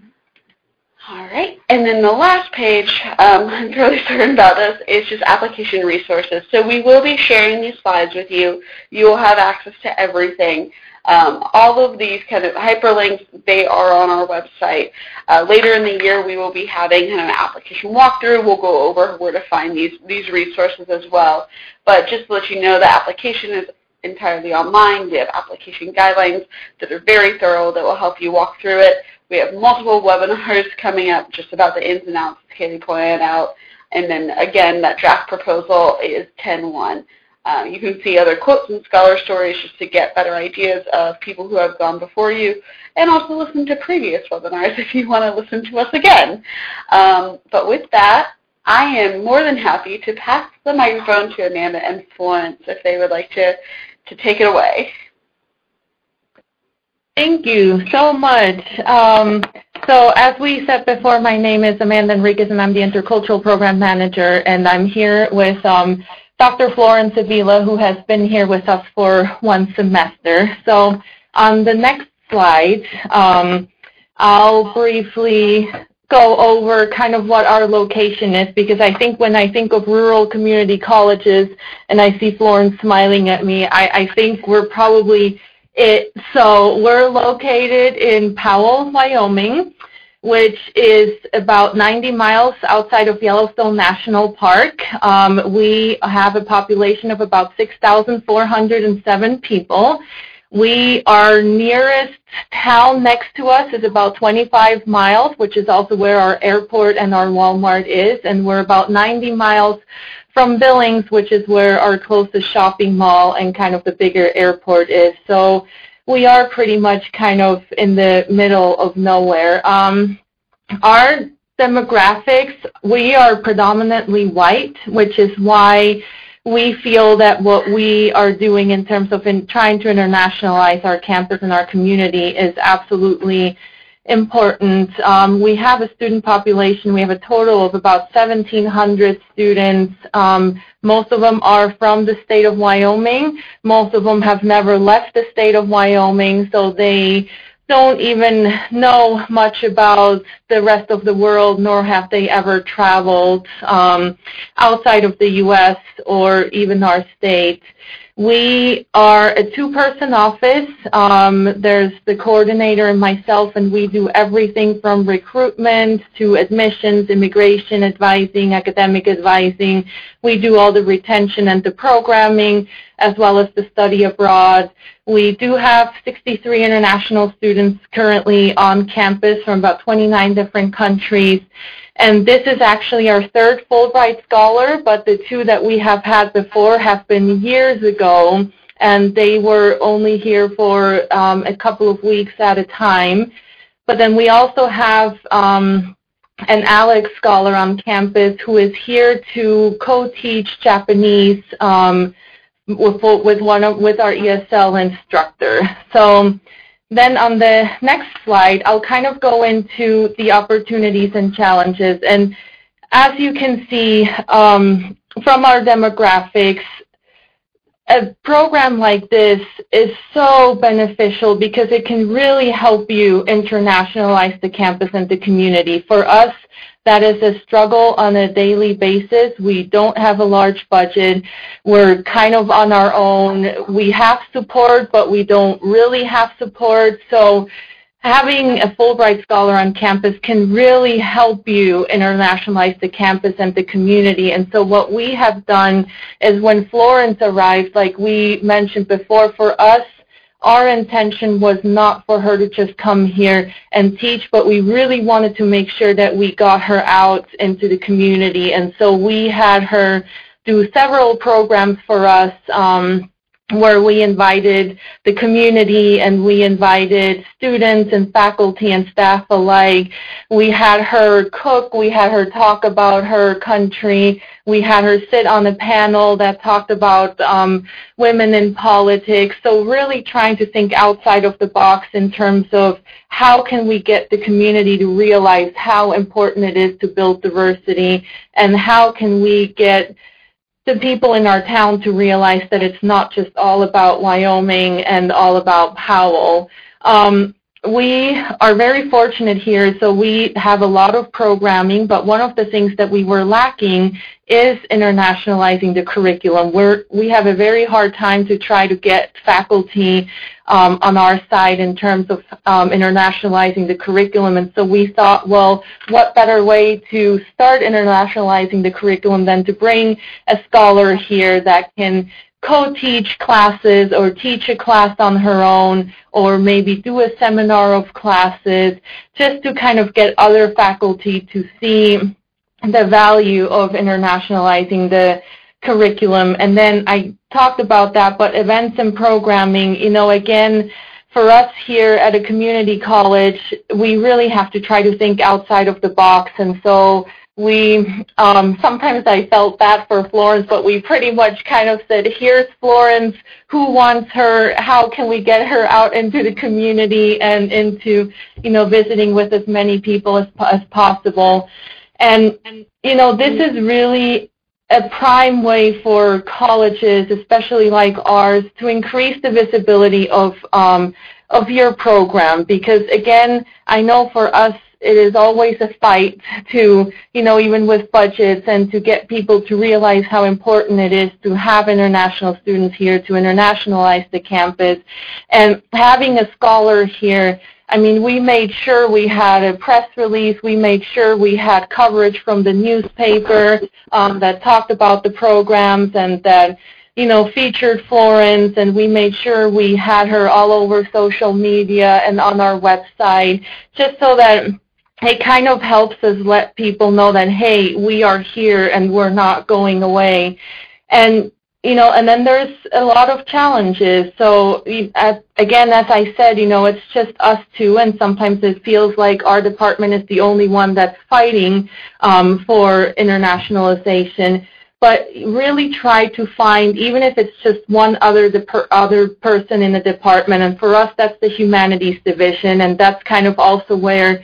Speaker 2: All right, and then the last page, um, I'm fairly certain about this, is just application resources. So we will be sharing these slides with you. You will have access to everything. Um, all of these kind of hyperlinks, they are on our website. Uh, later in the year, we will be having kind of an application walkthrough. We'll go over where to find these, these resources as well. But just to let you know, the application is entirely online. We have application guidelines that are very thorough that will help you walk through it. We have multiple webinars coming up just about the ins and outs, as Kaylee pointed out. And then, again, that draft proposal is ten one. Uh, you can see other quotes and scholar stories just to get better ideas of people who have gone before you, and also listen to previous webinars if you want to listen to us again. Um, but with that, I am more than happy to pass the microphone to Amanda and Florence if they would like to, to take it away.
Speaker 5: Thank you so much. Um, so as we said before, my name is Amanda Enriquez, and I'm the Intercultural Program Manager, and I'm here with um, Doctor Florence Avila, who has been here with us for one semester. So on the next slide, um, I'll briefly go over kind of what our location is, because I think when I think of rural community colleges and I see Florence smiling at me, I, I think we're probably it. So we're located in Powell, Wyoming, which is about ninety miles outside of Yellowstone National Park. Um, we have a population of about six thousand four hundred seven people. We, our nearest town next to us is about twenty-five miles, which is also where our airport and our Walmart is, and we're about ninety miles from Billings, which is where our closest shopping mall and kind of the bigger airport is. So we are pretty much kind of in the middle of nowhere. Um, our demographics, we are predominantly white, which is why we feel that what we are doing in terms of in trying to internationalize our campus and our community is absolutely important. Um, we have a student population. We have a total of about seventeen hundred students. Um, most of them are from the state of Wyoming. Most of them have never left the state of Wyoming, so they don't even know much about the rest of the world, nor have they ever traveled um, outside of the U S or even our state. We are a two-person office. Um, there's the coordinator and myself, and we do everything from recruitment to admissions, immigration advising, academic advising. We do all the retention and the programming, as well as the study abroad. We do have sixty-three international students currently on campus from about twenty-nine different countries. And this is actually our third Fulbright Scholar, but the two that we have had before have been years ago, and they were only here for um, a couple of weeks at a time. But then we also have um, an Alex Scholar on campus who is here to co-teach Japanese um, with, with, one of, with our E S L instructor. So then on the next slide, I'll kind of go into the opportunities and challenges. And as you can see um, from our demographics, a program like this is so beneficial because it can really help you internationalize the campus and the community. For us, that is a struggle on a daily basis. We don't have a large budget. We're kind of on our own. We have support, but we don't really have support. So having a Fulbright Scholar on campus can really help you internationalize the campus and the community. And so what we have done is when Florence arrived, like we mentioned before, for us, our intention was not for her to just come here and teach, but we really wanted to make sure that we got her out into the community. And so we had her do several programs for us um, where we invited the community and we invited students and faculty and staff alike. We had her cook. We had her talk about her country. We had her sit on a panel that talked about um, women in politics. So really trying to think outside of the box in terms of how can we get the community to realize how important it is to build diversity, and how can we get the people in our town to realize that it's not just all about Wyoming and all about Powell. Um, we are very fortunate here, so we have a lot of programming, but one of the things that we were lacking is internationalizing the curriculum. We're, we have a very hard time to try to get faculty um, on our side in terms of um, internationalizing the curriculum, and so we thought, well, what better way to start internationalizing the curriculum than to bring a scholar here that can co-teach classes or teach a class on her own, or maybe do a seminar of classes, just to kind of get other faculty to see the value of internationalizing the curriculum. And then I talked about that, but events and programming, you know, again, for us here at a community college, we really have to try to think outside of the box. And so we, um, sometimes I felt bad for Florence, but we pretty much kind of said, here's Florence, who wants her, how can we get her out into the community and into, you know, visiting with as many people as, as possible. And, you know, this is really a prime way for colleges, especially like ours, to increase the visibility of, um, of your program. Because, again, I know for us, it is always a fight to, you know, even with budgets, and to get people to realize how important it is to have international students here, to internationalize the campus. And having a scholar here, I mean, we made sure we had a press release. We made sure we had coverage from the newspaper um, that talked about the programs and that, you know, featured Florence, and we made sure we had her all over social media and on our website, just so that it kind of helps us let people know that, hey, we are here and we're not going away. And, you know, and then there's a lot of challenges. So, again, as I said, you know, it's just us two, and sometimes it feels like our department is the only one that's fighting um, for internationalization. But really try to find, even if it's just one other the per, other person in the department, and for us that's the humanities division, and that's kind of also where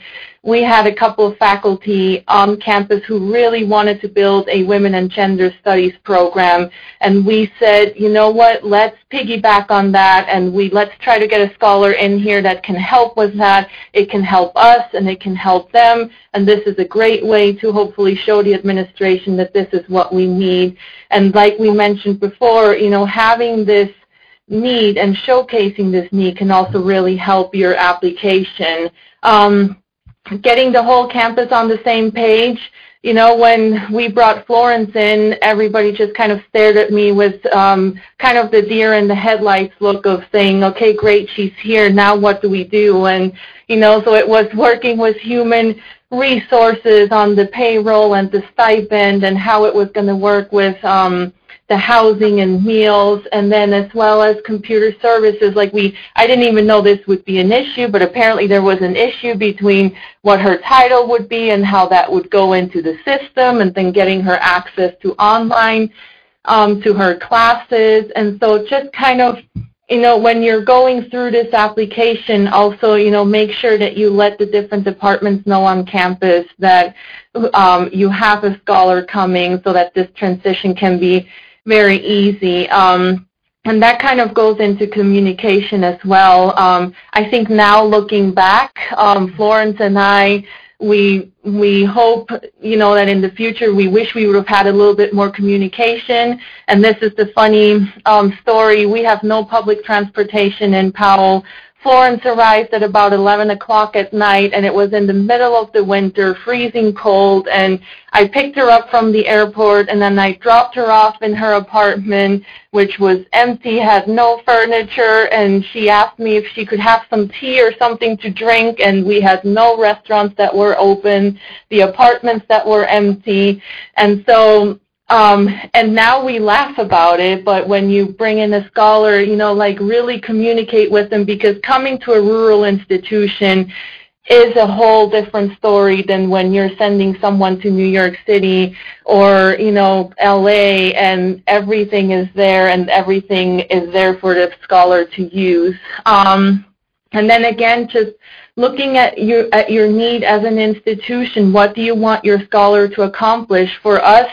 Speaker 5: we had a couple of faculty on campus who really wanted to build a women and gender studies program, and we said, you know what, let's piggyback on that, and we let's try to get a scholar in here that can help with that. It can help us, and it can help them, and this is a great way to hopefully show the administration that this is what we need. And like we mentioned before, you know, having this need and showcasing this need can also really help your application. Um, getting the whole campus on the same page. You know, when we brought Florence in, everybody just kind of stared at me with um, kind of the deer in the headlights look of saying, okay, great, she's here, now what do we do? And, you know, so it was working with human resources on the payroll and the stipend and how it was going to work with um, the housing and meals, and then as well as computer services. Like we, I didn't even know this would be an issue, but apparently there was an issue between what her title would be and how that would go into the system, and then getting her access to online, um, to her classes. And so just kind of, you know, when you're going through this application, also, you know, make sure that you let the different departments know on campus that um, you have a scholar coming so that this transition can be very easy. Um, and that kind of goes into communication as well. Um, I think now looking back, um, Florence and I, we we hope, you know, that in the future we wish we would have had a little bit more communication. And this is the funny um, story. We have no public transportation in Powell. Florence arrived at about eleven o'clock at night, and it was in the middle of the winter, freezing cold, and I picked her up from the airport, and then I dropped her off in her apartment, which was empty, had no furniture, and she asked me if she could have some tea or something to drink, and we had no restaurants that were open, the apartments that were empty, and so Um, and now we laugh about it, but when you bring in a scholar, you know, like really communicate with them, because coming to a rural institution is a whole different story than when you're sending someone to New York City or, you know, L A, and everything is there and everything is there for the scholar to use. Um, and then again, just looking at your, at your need as an institution, what do you want your scholar to accomplish? For us,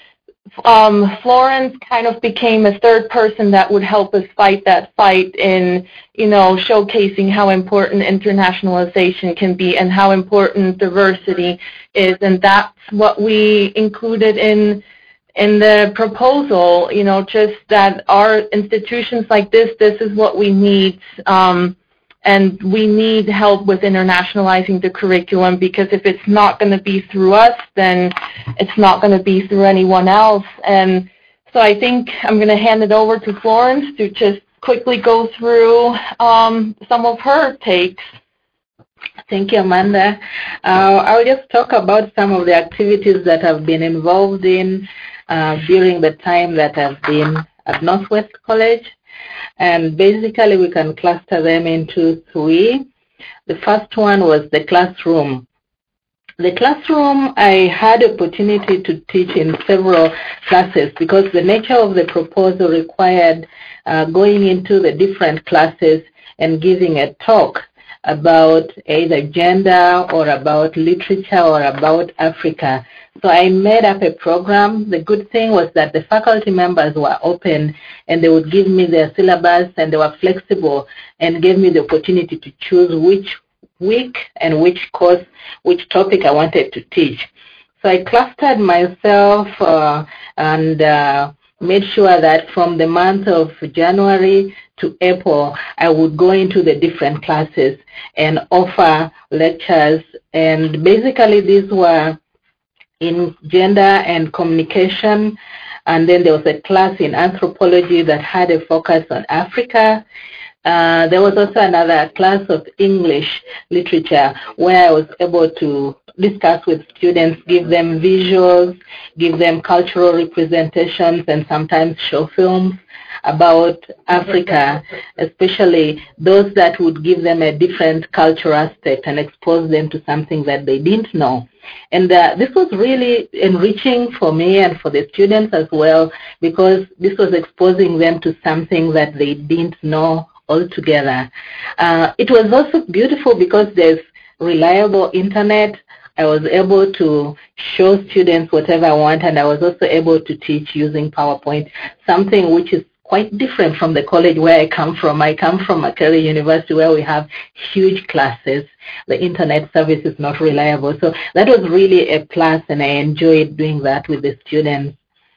Speaker 5: Um, Florence kind of became a third person that would help us fight that fight in, you know, showcasing how important internationalization can be and how important diversity is, and that's what we included in in the proposal, you know, just that our institutions like this, this is what we need. Um, And we need help with internationalizing the curriculum, because if it's not going to be through us, then it's not going to be through anyone else. And so I think I'm going to hand it over to Florence to just quickly go through um, some of her takes.
Speaker 6: Thank you, Amanda. Uh, I'll just talk about some of the activities that I've been involved in uh, during the time that I've been at Northwest College. And basically, we can cluster them into three. The first one was the classroom. The classroom, I had opportunity to teach in several classes because the nature of the proposal required uh, going into the different classes and giving a talk about either gender or about literature or about Africa. So I made up a program. The good thing was that the faculty members were open, and they would give me their syllabus, and they were flexible and gave me the opportunity to choose which week and which course, which topic I wanted to teach. So I clustered myself uh, and uh, made sure that from the month of January to April, I would go into the different classes and offer lectures. And basically these were in gender and communication, and then there was a class in anthropology that had a focus on Africa. Uh, there was also another class of English literature where I was able to discuss with students, give them visuals, give them cultural representations, and sometimes show films about Africa, especially those that would give them a different cultural aspect and expose them to something that they didn't know. And uh, this was really enriching for me and for the students as well, because this was exposing them to something that they didn't know altogether. Uh, it was also beautiful because there's reliable internet. I was able to show students whatever I want, and I was also able to teach using PowerPoint, something which is quite different from the college where I come from. I come from Makerere University where we have huge classes. The internet service is not reliable. So that was really a plus, and I enjoyed doing that with the students.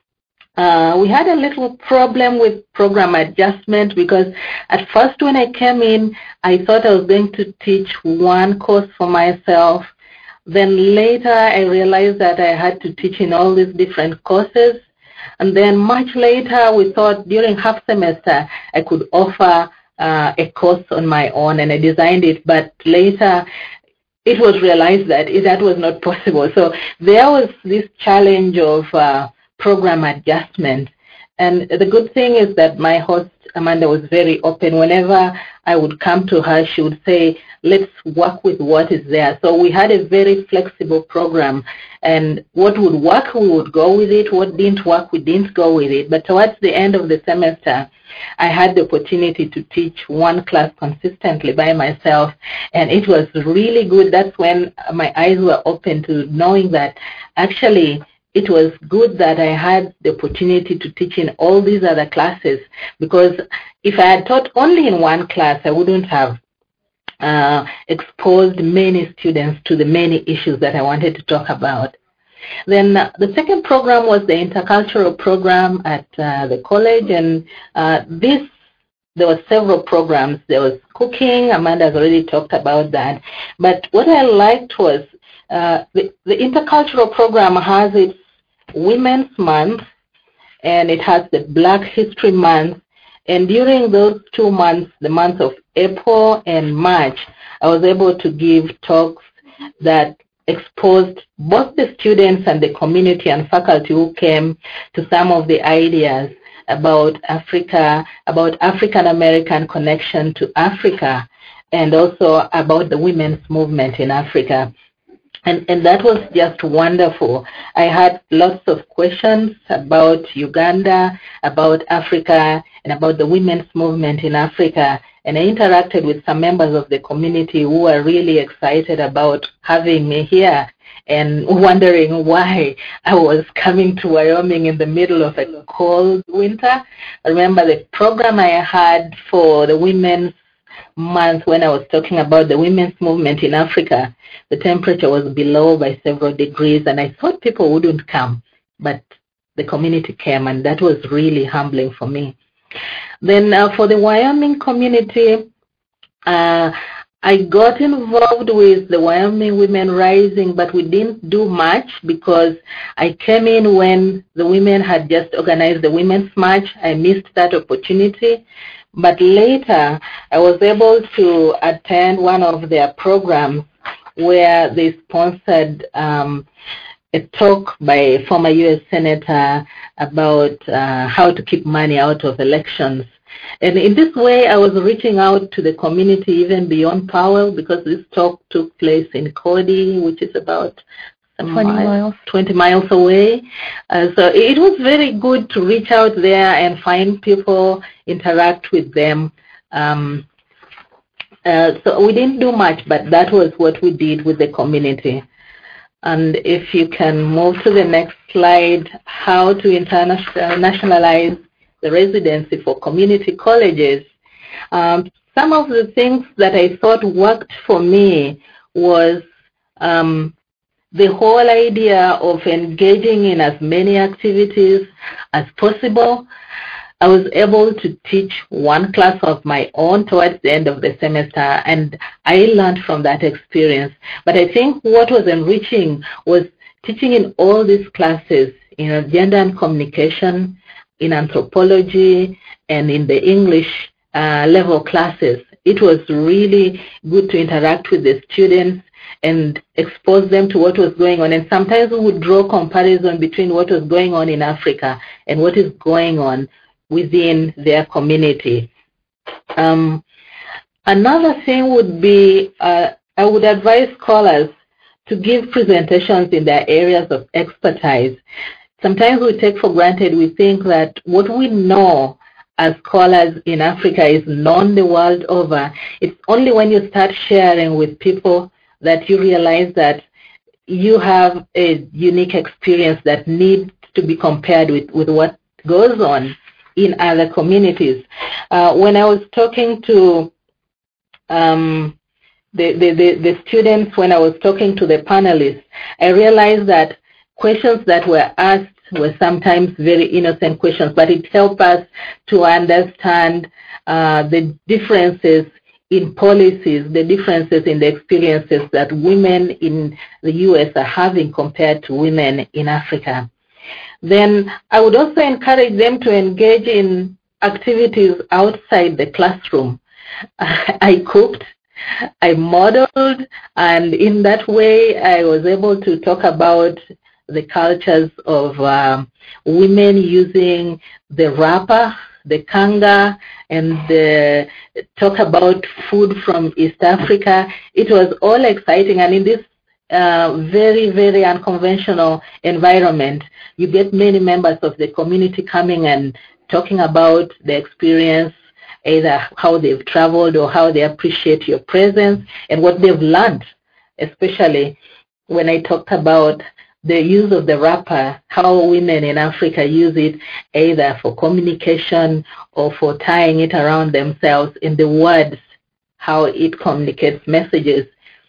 Speaker 6: Uh, we had a little problem with program adjustment because at first when I came in, I thought I was going to teach one course for myself. Then later I realized that I had to teach in all these different courses. And then much later we thought during half semester I could offer uh, a course on my own, and I designed it, but later it was realized that that was not possible. So there was this challenge of uh, program adjustment. And the good thing is that my host, Amanda, was very open. Whenever I would come to her, she would say, let's work with what is there. So we had a very flexible program. And what would work, we would go with it. What didn't work, we didn't go with it. But towards the end of the semester, I had the opportunity to teach one class consistently by myself. And it was really good. That's when my eyes were open to knowing that actually it was good that I had the opportunity to teach in all these other classes, because if I had taught only in one class, I wouldn't have uh, exposed many students to the many issues that I wanted to talk about. Then uh, the second program was the intercultural program at uh, the college, and uh, this there were several programs. There was cooking. Amanda has already talked about that. But what I liked was uh, the, the intercultural program has its Women's Month, and it has the Black History Month. And during those two months, the months of April and March, I was able to give talks that exposed both the students and the community and faculty who came to some of the ideas about Africa, about African American connection to Africa, and also about the women's movement in Africa. And, and that was just wonderful. I had lots of questions about Uganda, about Africa, and about the women's movement in Africa. And I interacted with some members of the community who were really excited about having me here and wondering why I was coming to Wyoming in the middle of a cold winter. I remember the program I had for the Women's Month when I was talking about the women's movement in Africa. The temperature was below by several degrees, and I thought people wouldn't come, but the community came, and that was really humbling for me. Then uh, for the Wyoming community, uh, I got involved with the Wyoming Women Rising, but we didn't do much because I came in when the women had just organized the Women's March. I missed that opportunity. But later, I was able to attend one of their programs where they sponsored um, a talk by a former U S Senator about uh, how to keep money out of elections. And in this way, I was reaching out to the community even beyond Powell, because this talk took place in Cody, which is about twenty miles, twenty miles away. Uh, so it was very good to reach out there and find people, interact with them. Um, uh, so we didn't do much, but that was what we did with the community. And if you can move to the next slide, how to internationalize the residency for community colleges. Um, some of the things that I thought worked for me was um, the whole idea of engaging in as many activities as possible. I was able to teach one class of my own towards the end of the semester, and I learned from that experience. But I think what was enriching was teaching in all these classes, you know, gender and communication, in anthropology, and in the English uh, level classes. It was really good to interact with the students and expose them to what was going on. And sometimes we would draw comparison between what was going on in Africa and what is going on within their community. Um, another thing would be, uh, I would advise scholars to give presentations in their areas of expertise. Sometimes we take for granted, we think that what we know as scholars in Africa is known the world over. It's only when you start sharing with people that you realize that you have a unique experience that needs to be compared with, with what goes on in other communities. Uh, when I was talking to um, the, the, the, the students, when I was talking to the panelists, I realized that questions that were asked were sometimes very innocent questions, but it helped us to understand uh, the differences in policies, the differences in the experiences that women in the U S are having compared to women in Africa. Then I would also encourage them to engage in activities outside the classroom. I cooked, I modeled, and in that way I was able to talk about the cultures of um, women using the wrapper, the kanga, and the, talk about food from East Africa. It was all exciting, and in this uh, very, very unconventional environment, you get many members of the community coming and talking about the experience, either how they've traveled or how they appreciate your presence and what they've learned, especially when I talked about the use of the wrapper, how women in Africa use it either for communication or for tying it around themselves in the words, how it communicates messages.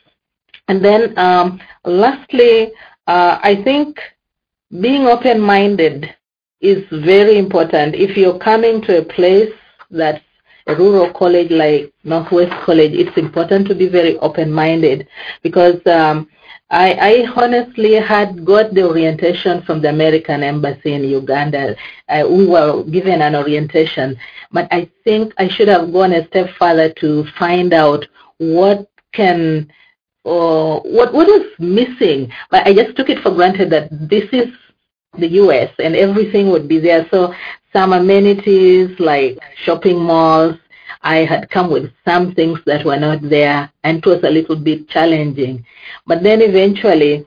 Speaker 6: And then um, lastly, uh, I think being open-minded is very important. If you're coming to a place that's a rural college like Northwest College, it's important to be very open-minded because um, I, I honestly had got the orientation from the American Embassy in Uganda. Uh, we were given an orientation, but I think I should have gone a step further to find out what can, or what what was missing. But I just took it for granted that this is the U S and everything would be there. So some amenities like shopping malls, I had come with some things that were not there, and it was a little bit challenging. But then eventually,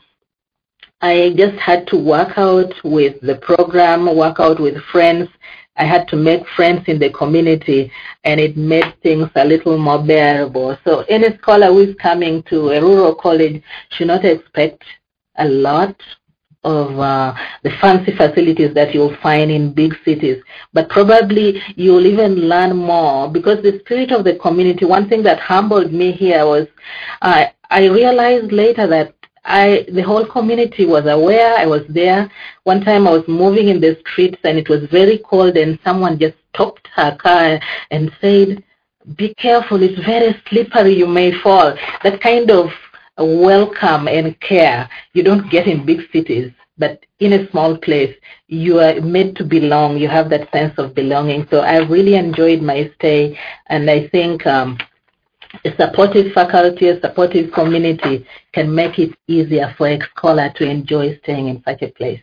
Speaker 6: I just had to work out with the program, work out with friends. I had to make friends in the community, and it made things a little more bearable. So any scholar who is coming to a rural college should not expect a lot of uh, the fancy facilities that you'll find in big cities, but probably you'll even learn more because the spirit of the community. One thing that humbled me here was uh, I realized later that I, the whole community was aware. I was there. One time I was moving in the streets and it was very cold, and someone just stopped her car and said, "Be careful, it's very slippery, you may fall." That kind of welcome and care you don't get in big cities, but in a small place you are made to belong. You have that sense of belonging. So I really enjoyed my stay, and I think um, a supportive faculty, a supportive community can make it easier for a scholar to enjoy staying in such a place.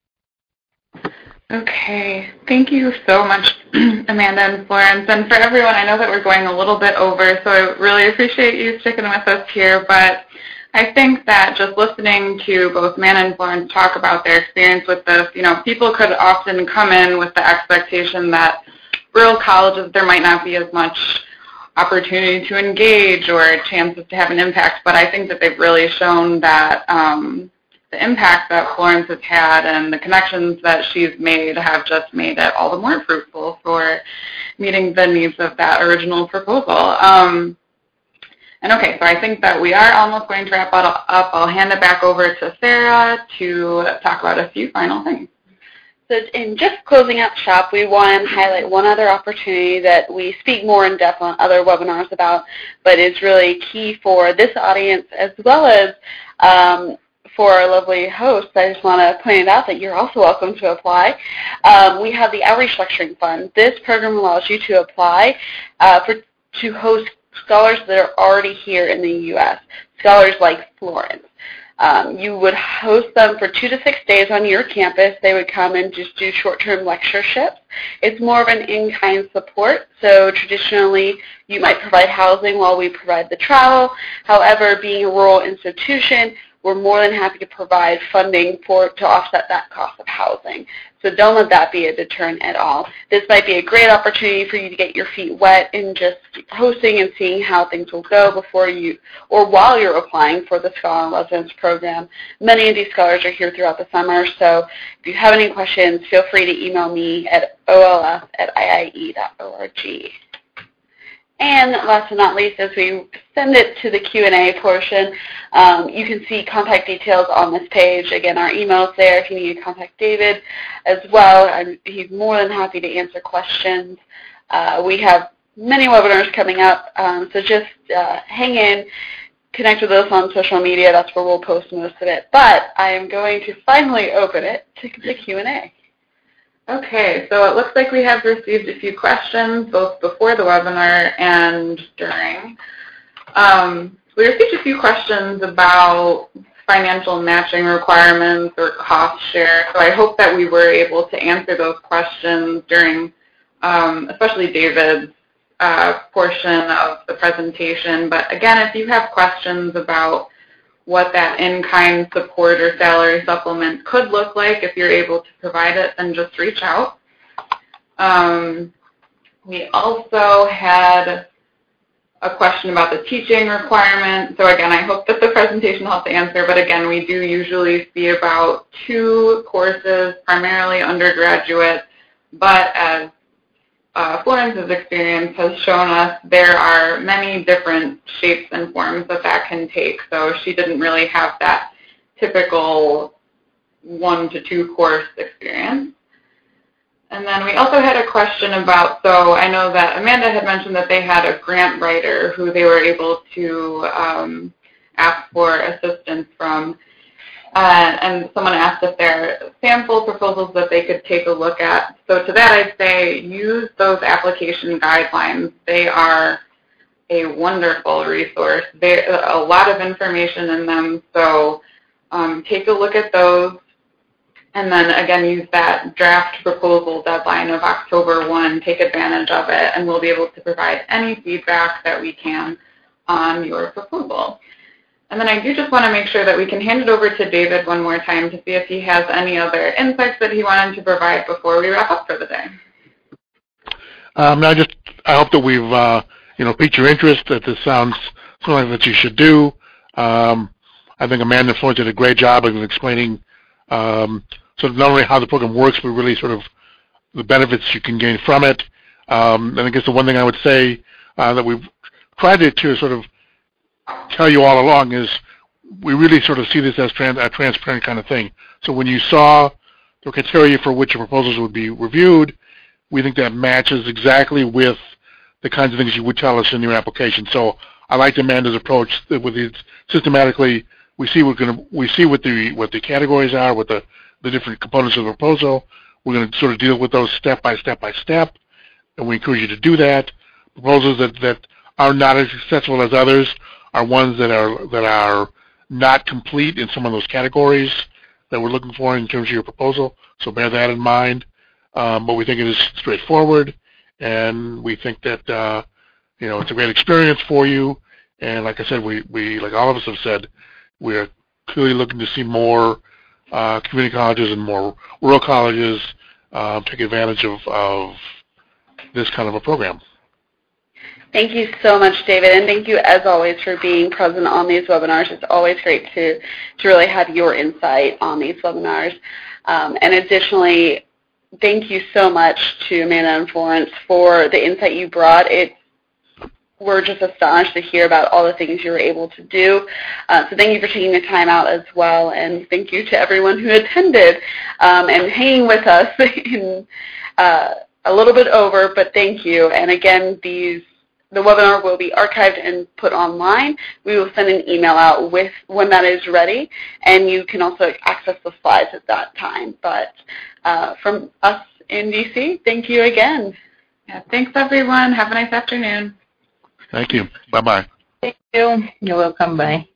Speaker 3: Okay, thank you so much, Amanda and Florence. And for everyone, I know that we're going a little bit over, so I really appreciate you sticking with us here. But I think that just listening to both Amanda and Florence talk about their experience with this, you know, people could often come in with the expectation that rural colleges, there might not be as much opportunity to engage or chances to have an impact. But I think that they've really shown that um, the impact that Florence has had and the connections that she's made have just made it all the more fruitful for meeting the needs of that original proposal. Um, and okay, so I think that we are almost going to wrap it up. I'll hand it back over to Sarah to talk about a few final things.
Speaker 2: So in just closing out shop, we want to highlight one other opportunity that we speak more in depth on other webinars about, but is really key for this audience as well as um, for our lovely hosts. I just want to point it out that you're also welcome to apply. Um, we have the Outreach Lecturing Fund. This program allows you to apply uh, for to host scholars that are already here in the U S, scholars like Florence. Um, you would host them for two to six days on your campus. They would come and just do short-term lectureships. It's more of an in-kind support, so traditionally you might provide housing while we provide the travel. However, being a rural institution, we're more than happy to provide funding for to offset that cost of housing. So don't let that be a deterrent at all. This might be a great opportunity for you to get your feet wet in just hosting and seeing how things will go before you or while you're applying for the Scholar in Residence program. Many of these scholars are here throughout the summer, so if you have any questions, feel free to email me at O L F at I I E dot org. And last but not least, as we send it to the Q and A portion, um, you can see contact details on this page. Again, our email's there if you need to contact David as well. I'm, he's more than happy to answer questions. Uh, we have many webinars coming up, um, so just uh, hang in, connect with us on social media. That's where we'll post most of it. But I am going to finally open it to the Q and A.
Speaker 3: Okay, so it looks like we have received a few questions both before the webinar and during. Um, we received a few questions about financial matching requirements or cost share, so I hope that we were able to answer those questions during, um, especially David's uh, portion of the presentation. But again, if you have questions about what that in-kind support or salary supplement could look like if you're able to provide it, then just reach out. Um, we also had a question about the teaching requirement. So again, I hope that the presentation helped answer, but again, we do usually see about two courses, primarily undergraduate, but as Uh, Florence's experience has shown us there are many different shapes and forms that that can take. So she didn't really have that typical one to two course experience. And then we also had a question about, so I know that Amanda had mentioned that they had a grant writer who they were able to um, ask for assistance from. Uh, and someone asked if there are sample proposals that they could take a look at. So to that I'd say use those application guidelines. They are a wonderful resource. There are a lot of information in them, so um, take a look at those. And then again, use that draft proposal deadline of October first. Take advantage of it, and we'll be able to provide any feedback that we can on your proposal. And then I do just want to make sure that we can hand it over to David one more time to see if he has any other insights that he wanted to provide before we wrap up for the day.
Speaker 4: Um, I just I hope that we've uh, you know piqued your interest. That this sounds something that you should do. Um, I think Amanda and Florence did a great job of explaining um, sort of not only how the program works, but really sort of the benefits you can gain from it. Um, and I guess the one thing I would say uh, that we've tried to, to sort of tell you all along is we really sort of see this as trans, a transparent kind of thing. So when you saw the criteria for which your proposals would be reviewed, we think that matches exactly with the kinds of things you would tell us in your application. So I liked Amanda's approach that with it systematically we see we're going to we see what the what the categories are, what the the different components of the proposal. We're going to sort of deal with those step by step by step, and we encourage you to do that. Proposals that that are not as successful as others are ones that are that are not complete in some of those categories that we're looking for in terms of your proposal. So bear that in mind. Um, but we think it is straightforward, and we think that uh, you know it's a great experience for you. And like I said, we, we like all of us have said, we are clearly looking to see more uh, community colleges and more rural colleges uh, take advantage of, of this kind of a program.
Speaker 2: Thank you so much, David, and thank you, as always, for being present on these webinars. It's always great to, to really have your insight on these webinars. Um, and additionally, thank you so much to Amanda and Florence for the insight you brought. It, we're just astonished to hear about all the things you were able to do. Uh, so thank you for taking the time out as well, and thank you to everyone who attended um, and hanging with us in uh, a little bit over, but thank you. And again, these The webinar will be archived and put online. We will send an email out with when that is ready, and you can also access the slides at that time. But uh, from us in D C, thank you again.
Speaker 3: Yeah, thanks, everyone. Have a nice afternoon.
Speaker 4: Thank you. Bye-bye.
Speaker 6: Thank you. You're welcome. Bye.